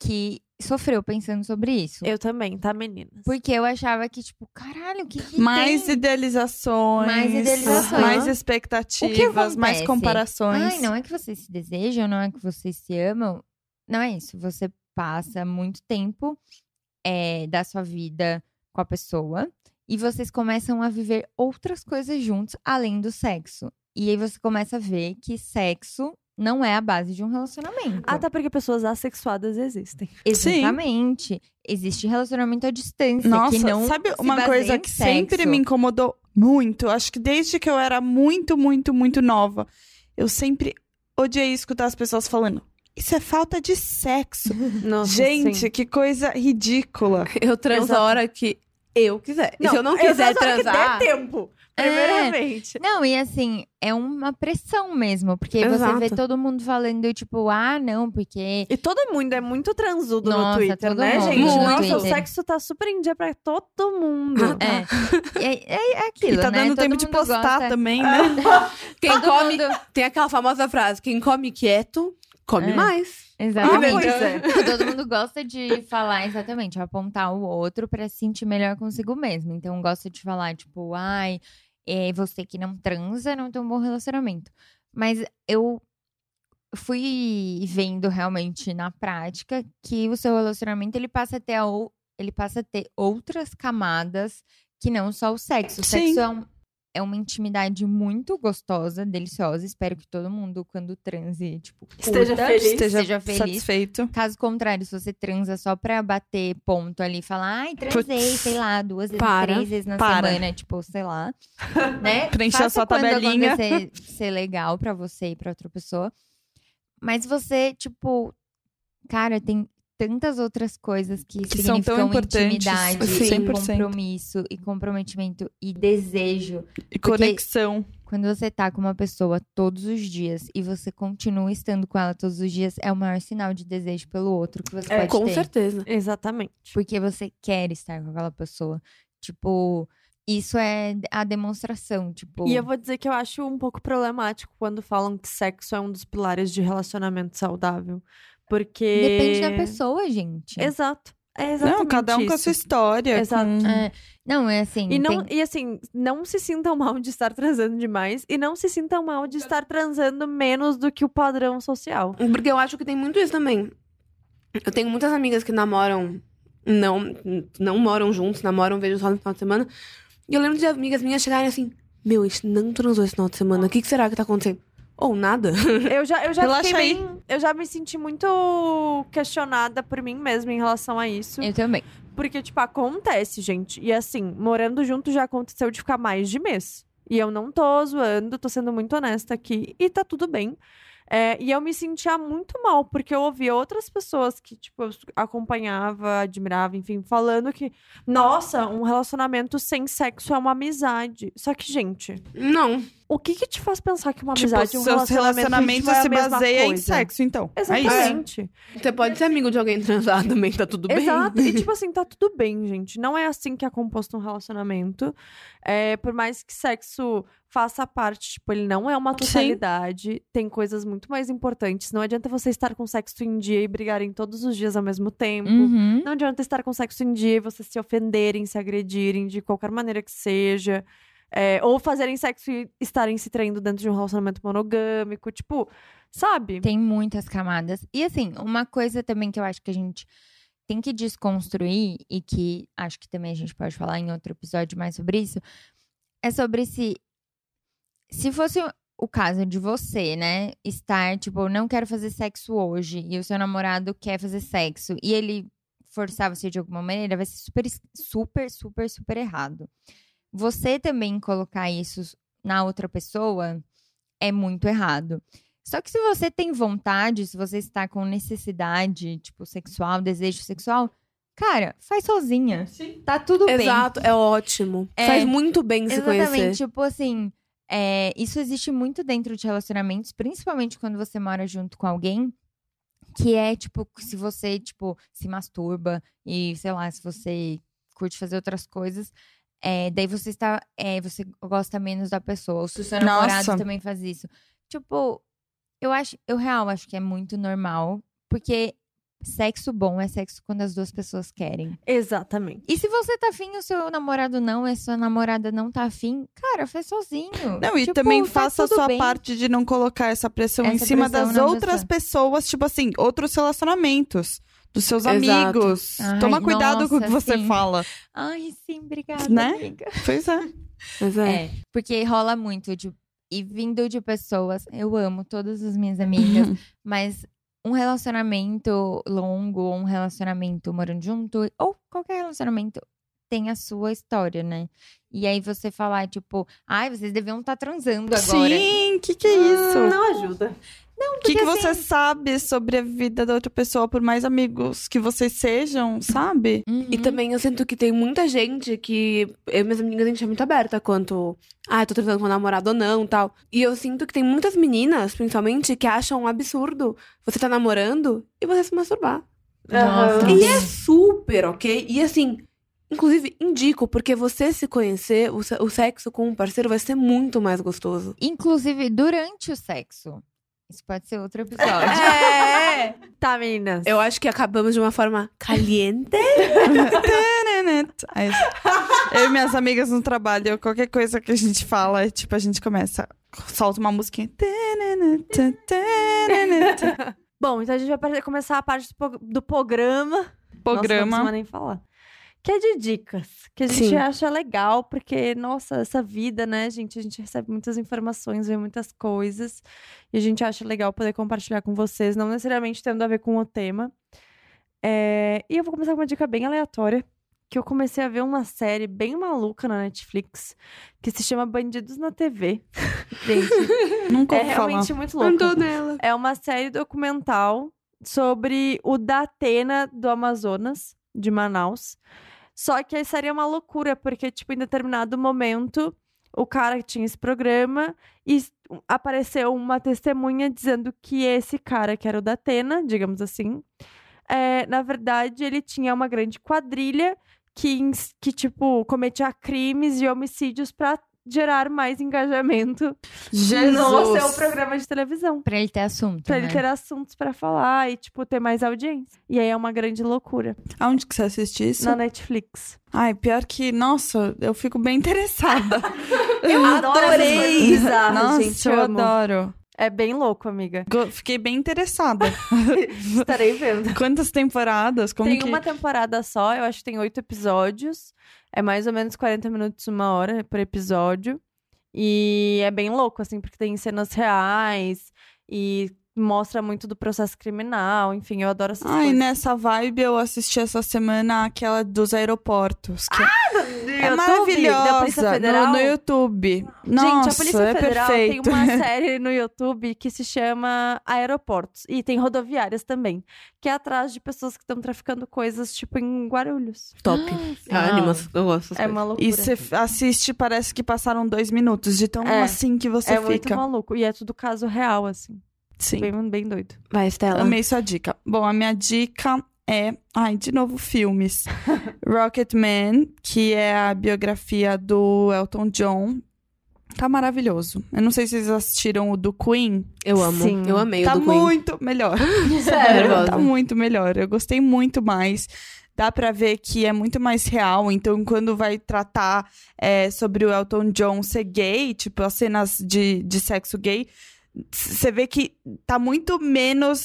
que sofreu pensando sobre isso. Eu também, tá, meninas? Porque eu achava que, tipo, caralho, o que Mais tem? idealizações. Mais idealizações. Mais O que expectativas, mais acontece? comparações. Ai, não é que vocês se desejam, não é que vocês se amam. Não é isso. Você passa muito tempo da sua vida com a pessoa e vocês começam a viver outras coisas juntos, além do sexo. E aí você começa a ver que sexo não é a base de um relacionamento. Até porque pessoas assexuadas existem. Exatamente. Existe relacionamento à distância. Nossa, que não sabe se uma baseia coisa em que sexo. sempre me incomodou muito? Acho que desde que eu era muito, muito, muito nova, eu sempre odiei escutar as pessoas falando: isso é falta de sexo. Nossa, Gente, sim. que coisa ridícula. Eu transo Exato. a hora que eu quiser. E se eu não quiser transar... Que der tempo, primeiramente. Não, e assim, é uma pressão mesmo. Porque você Exato. vê todo mundo falando, tipo, ah, não, porque... E todo mundo é muito transudo no Nossa, Twitter, todo né, mundo gente? no Nossa, o Twitter. sexo tá super em dia pra todo mundo. É aquilo, E tá né? dando Todo tempo de mundo postar gosta. também, né? Quem Todo come... mundo- Tem aquela famosa frase, quem come quieto, come É. mais. Exatamente. pois é. Todo mundo gosta de falar exatamente, apontar o outro pra se sentir melhor consigo mesmo. Então, gosta de falar, tipo, ai, você que não transa não tem um bom relacionamento. Mas eu fui vendo realmente na prática que o seu relacionamento ele passa a ter outras camadas que não só o sexo. O Sim. sexo é uma intimidade muito gostosa, deliciosa. Espero que todo mundo, quando transe, tipo, Esteja curta, feliz. esteja feliz. satisfeito. Caso contrário, se você transa só pra bater ponto ali e falar, ai, transei, Putz. sei lá, 2 vezes, Para. 3 vezes na Para. semana, tipo, sei lá. Né? Preencher a Faça sua quando tabelinha. acontecer ser legal pra você e pra outra pessoa. Mas você, tipo, cara, tem tantas outras coisas que são tão significam importantes. intimidade, Sim. e 100%. compromisso, e comprometimento, e desejo. E Porque- conexão. Quando você tá com uma pessoa todos os dias e você continua estando com ela todos os dias, é o maior sinal de desejo pelo outro que você pode Com ter. certeza. Exatamente. Porque você quer estar com aquela pessoa. Tipo, isso é a demonstração, tipo... E eu vou dizer que eu acho um pouco problemático quando falam que sexo é um dos pilares de relacionamento saudável. Porque... Depende da pessoa, gente. Exato. É exatamente Não, cada um com a sua isso. história. Exato. com- É, não, é assim... E, não, tem- e assim, não se sintam mal de estar transando demais e não se sintam mal de estar transando menos do que o padrão social. Porque eu acho que tem muito isso também. Eu tenho muitas amigas que namoram, não moram juntos, namoram, vejo só no final de semana. E eu lembro de amigas minhas chegarem assim, meu, a gente não transou esse final de semana, o que será que tá acontecendo? Ou nada. Eu já Relaxa fiquei aí. bem. Eu já me senti muito questionada por mim mesma em relação a isso. Eu também. Porque, tipo, acontece, gente. E assim, morando junto já aconteceu de ficar mais de mês. E eu não tô zoando, tô sendo muito honesta aqui. E tá tudo bem. E eu me sentia muito mal, porque eu ouvia outras pessoas que, tipo, eu acompanhava, admirava, enfim, falando que, nossa, um relacionamento sem sexo é uma amizade. Só que, gente, Não. o que te faz pensar que uma Tipo, amizade e um seus relacionamentos íntimo é a se mesma baseiam em coisa? sexo, então. É isso. Exatamente. Você pode ser amigo de alguém transar também, tá tudo bem. Exato. E, tipo assim, tá tudo bem, gente. Não é assim que é composto um relacionamento. Por mais que sexo faça parte, tipo, ele não é uma totalidade. Tem coisas muito mais importantes. Não adianta você estar com sexo em dia e brigarem todos os dias ao mesmo tempo. Uhum. Não adianta estar com sexo em dia e vocês se ofenderem, se agredirem de qualquer maneira que seja. Ou fazerem sexo e estarem se traindo dentro de um relacionamento monogâmico. Tipo, sabe? Tem muitas camadas. E assim, uma coisa também que eu acho que a gente tem que desconstruir, e que acho que também a gente pode falar em outro episódio mais sobre isso, é sobre se fosse o caso de você, né, estar, tipo, não quero fazer sexo hoje, e o seu namorado quer fazer sexo, e ele forçar você de alguma maneira, vai ser super, super, super, super errado. Você também colocar isso na outra pessoa é muito errado. Só que se você tem vontade, se você está com necessidade, tipo, sexual, desejo sexual, cara, faz sozinha. Sim. Tá tudo bem. Exato, é ótimo. Faz muito bem se Exatamente. conhecer. Tipo assim, isso existe muito dentro de relacionamentos, principalmente quando você mora junto com alguém, que é, tipo, se você, tipo, se masturba e, sei lá, se você curte fazer outras coisas, daí você você gosta menos da pessoa. Ou se o seu namorado Nossa. também faz isso. Tipo, eu acho que é muito normal, porque Sexo bom é sexo quando as duas pessoas querem. Exatamente. E se você tá afim e o seu namorado não, e a sua namorada não tá afim, cara, faz sozinho. Não, e Tipo, também tá faça a tudo sua bem. parte de não colocar essa pressão em Essa cima pressão das na outras pessoas, tipo assim, outros relacionamentos. Dos seus Exato. amigos. Ai, Toma cuidado com o que nossa, você sim. fala. Ai, sim, obrigada, Né? amiga. Pois é. Mas é. É, porque rola muito e vindo de pessoas, eu amo todas as minhas amigas, mas um relacionamento longo, ou um relacionamento morando junto, ou qualquer relacionamento tem a sua história, né? E aí você falar, tipo, ai, vocês deviam estar transando agora. Sim, que é isso? Não ajuda. O que você sabe sobre a vida da outra pessoa, por mais amigos que vocês sejam, sabe? Uhum. E também eu sinto que tem muita gente que... Eu e minhas amigas, a gente é muito aberta quanto... Ah, eu tô transando com meu namorado ou não, tal. E eu sinto que tem muitas meninas, principalmente, que acham um absurdo você tá namorando e você se masturbar. Nossa. E é super ok. E assim, inclusive, indico, porque você se conhecer, o sexo com um parceiro vai ser muito mais gostoso. Inclusive, durante o sexo. Isso pode ser outro episódio. É! Tá, meninas. Eu acho que acabamos de uma forma caliente. Aí, eu e minhas amigas no trabalho, qualquer coisa que a gente fala, tipo, a gente começa, solta uma musiquinha. Bom, então a gente vai começar a parte do programa. Nossa, não precisa nem falar. Que é de dicas. Que a gente Sim. acha legal, porque, nossa, essa vida, né, gente? A gente recebe muitas informações, vê muitas coisas. E a gente acha legal poder compartilhar com vocês, não necessariamente tendo a ver com o tema. E eu vou começar com uma dica bem aleatória. Que eu comecei a ver uma série bem maluca na Netflix, que se chama Bandidos na TV. Gente, Nunca é ouvi falar. realmente muito louco. Andou nela. É uma série documental sobre o Datena do Amazonas, de Manaus. Só que a série é uma loucura, porque, tipo, em determinado momento, o cara que tinha esse programa e apareceu uma testemunha dizendo que esse cara, que era o Datena, digamos assim, na verdade, ele tinha uma grande quadrilha que tipo, cometia crimes e homicídios pra gerar mais engajamento Jesus! no seu programa de televisão. Pra ele ter assunto, Pra né? ele ter assuntos pra falar e, tipo, ter mais audiência. E aí é uma grande loucura. Aonde que você assiste isso? Na Netflix. Ai, pior que, nossa, eu fico bem interessada. Eu Adorei! Nossa, gente, eu amo. adoro. É bem louco, amiga. Fiquei bem interessada. Estarei vendo. Quantas temporadas? Como Tem que... uma temporada só, eu acho que tem 8 episódios. É mais ou menos 40 minutos, 1 hora por episódio. E é bem louco, assim, porque tem cenas reais e mostra muito do processo criminal. Enfim, eu adoro essas Ai, coisas. nessa vibe eu assisti essa semana aquela dos aeroportos. Que é YouTube, maravilhosa. da Polícia Federal. No YouTube. Nossa, Gente, a Polícia é Federal perfeito. tem uma série no YouTube que se chama Aeroportos. E tem rodoviárias também. Que é atrás de pessoas que estão traficando coisas, tipo, em Guarulhos. Top. Ah. Animas, eu gosto dessas É coisas. uma loucura. E você assiste, parece que passaram 2 minutos, de tão É. assim que você É muito fica. maluco. E é tudo caso real, assim. Sim. Bem, bem doido. Vai, Estela. Amei sua dica. Bom, a minha dica é... Ai, de novo, filmes. Rocketman, que é a biografia do Elton John. Tá maravilhoso. Eu não sei se vocês assistiram o do Queen. Eu amo. Sim. Eu amei Tá o do Queen. muito melhor. Sério? Tá muito melhor. Eu gostei muito mais. Dá pra ver que é muito mais real. Então, quando vai tratar sobre o Elton John ser gay, tipo, as cenas de sexo gay, você vê que tá muito menos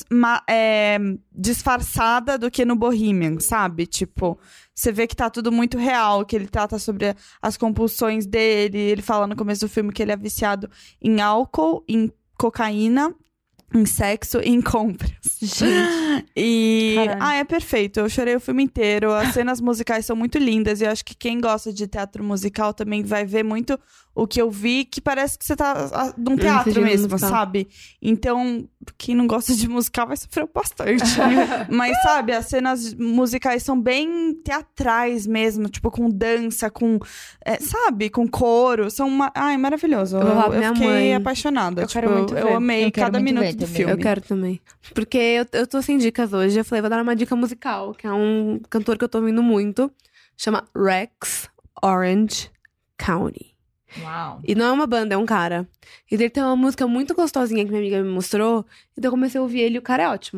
disfarçada do que no Bohemian, sabe? Tipo, você vê que tá tudo muito real, que ele trata sobre as compulsões dele. Ele fala no começo do filme que ele é viciado em álcool, em cocaína, em sexo e em compras. Gente. E... Caralho. é perfeito. Eu chorei o filme inteiro. As cenas musicais são muito lindas. E eu acho que quem gosta de teatro musical também vai ver muito o que eu vi, que parece que você tá num teatro assistindo mesmo, musical. sabe? Então, quem não gosta de musical vai sofrer bastante. Mas, sabe, as cenas musicais são bem teatrais mesmo. Tipo, com dança, com... sabe? Com coro. São maravilhoso. Eu vou falar pra minha fiquei mãe. apaixonada. Eu tipo, quero muito ver. eu amei Eu quero cada muito minuto ver do também. filme. Eu quero também. Porque eu tô sem dicas hoje. Eu falei, vou dar uma dica musical, que é um cantor que eu tô ouvindo muito. Chama Rex Orange County. Uau. E não é uma banda, é um cara. E ele tem uma música muito gostosinha que minha amiga me mostrou. Então eu comecei a ouvir ele e o cara é ótimo.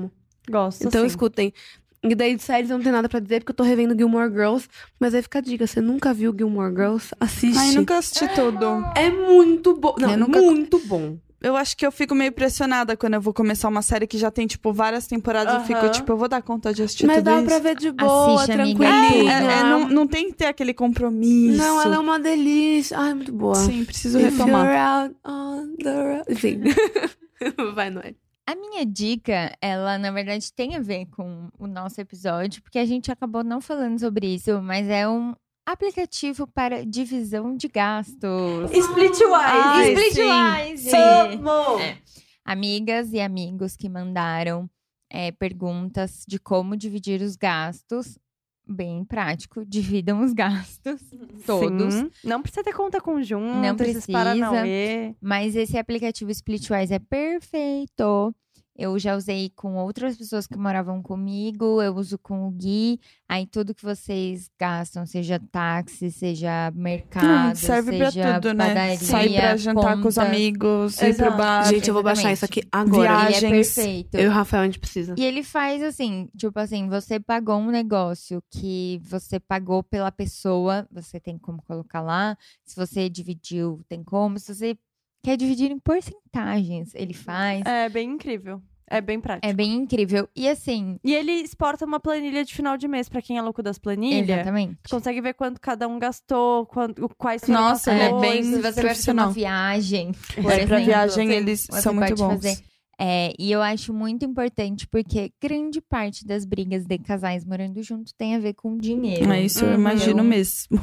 Gosto, Então sim. escutem. E daí de séries eu não tenho nada pra dizer, porque eu tô revendo Gilmore Girls. Mas aí fica a dica, você nunca viu Gilmore Girls? Assiste. Ai, nunca assisti tudo. É muito bom. Não, Eu é nunca- muito bom. Eu acho que eu fico meio pressionada quando eu vou começar uma série que já tem, tipo, várias temporadas. Eu fico, Aham. tipo, eu vou dar conta de assistir Mas tudo dá isso. pra ver de boa, Assiste, amiga, tranquilinha. Não tem que ter aquele compromisso. Não, ela é uma delícia. Ai, muito boa. Sim, preciso If retomar. you're out on the road. Enfim. Vai, Noel. A minha dica, ela na verdade tem a ver com o nosso episódio, porque a gente acabou não falando sobre isso, mas é um aplicativo para divisão de gastos. Splitwise. Splitwise! Amo! Amigas e amigos que mandaram perguntas de como dividir os gastos. Bem prático, dividam os gastos. Todos. Sim. Não precisa ter conta conjunta. Não esses precisa. Paranauê. Mas esse aplicativo Splitwise é perfeito. Eu já usei com outras pessoas que moravam comigo, eu uso com o Gui. Aí tudo que vocês gastam, seja táxi, seja mercado, serve pra seja tudo, né? padaria, Sair pra jantar com os contas. amigos, ir pro Exato. bar. Gente, eu vou baixar isso aqui agora. Ele é Viagens. perfeito. Eu e o Rafael, a gente precisa. E ele faz assim, tipo assim, você pagou um negócio que você pagou pela pessoa, você tem como colocar lá. Se você dividiu, tem como. Se você quer dividir em porcentagens, ele faz. É bem incrível. É bem prático. É bem incrível. E assim, E ele exporta uma planilha de final de mês pra quem é louco das planilhas. exatamente. Tu consegue ver quanto cada um gastou, quais foram Nossa, as ele é coisas. bem Se você vai fazer profissional. uma viagem, por Pra exemplo, viagem, eles você são muito pode bons. fazer. E eu acho muito importante porque grande parte das brigas de casais morando juntos tem a ver com dinheiro. É isso, eu Uhum. imagino Então, mesmo.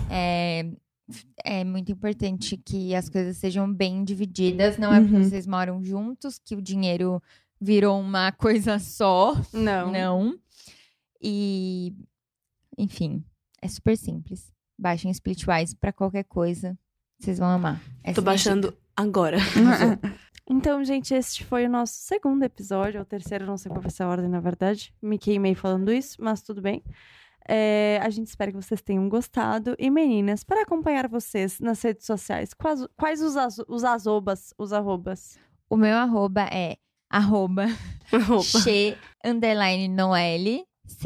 É muito importante que as coisas sejam bem divididas. Não é porque Uhum. vocês moram juntos que o dinheiro virou uma coisa só. Não. Não. E, enfim, é super simples. Baixem Splitwise pra qualquer coisa. Vocês vão amar. Essa Tô é a minha baixando agora. Então, gente, este foi o nosso segundo episódio. Ou terceiro, não sei qual vai ser a ordem, na verdade. Me queimei falando isso, mas tudo bem. A gente espera que vocês tenham gostado. E, meninas, para acompanhar vocês nas redes sociais, quais os arrobas? O meu arroba é @che_noelle,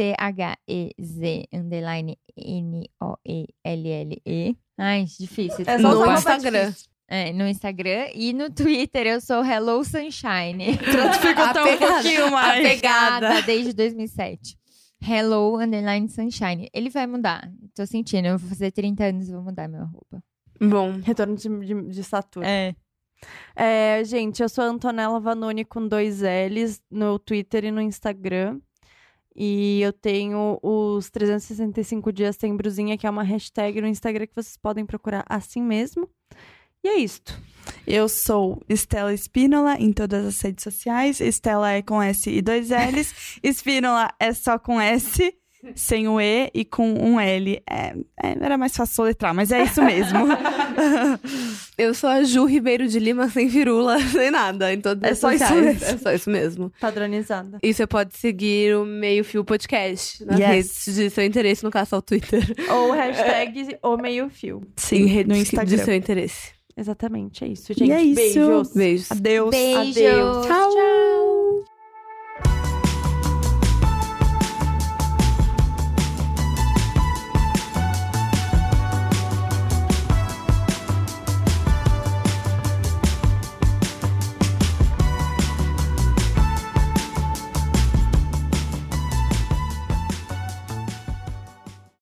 CHEZ_NOELLE. Ai, difícil. É só No arroba Instagram. No Instagram. E no Twitter eu sou Hello Sunshine. Dificultar um pouquinho mais. Apegada desde 2007. Hello_Sunshine. Ele vai mudar. Tô sentindo. Eu vou fazer 30 anos e vou mudar meu arroba. Bom, Retorno de Saturno. É. Gente, eu sou a Antonella Vanoni com 2 L's no Twitter e no Instagram. E eu tenho os 365 dias sem brusinha, que é uma hashtag no Instagram que vocês podem procurar assim mesmo. E é isto. Eu sou Estela Espínola em todas as redes sociais. Estela é com S e 2 L's. Espínola é só com S, sem o E e com um L. Era mais fácil soletrar, mas é isso mesmo. eu sou a Ju Ribeiro de Lima, sem virula, sem nada. Em todas É as só isso sociais. mesmo. É só isso mesmo. Padronizada. E você pode seguir o Meio Fio Podcast nas Yes. redes de seu interesse, no caso, ao Twitter. Ou hashtag o meio fio. Em redes no de Instagram. seu interesse. Exatamente, é isso, gente. E é isso. Beijos. Beijos. Adeus. Beijos. Adeus. Tchau. Tchau.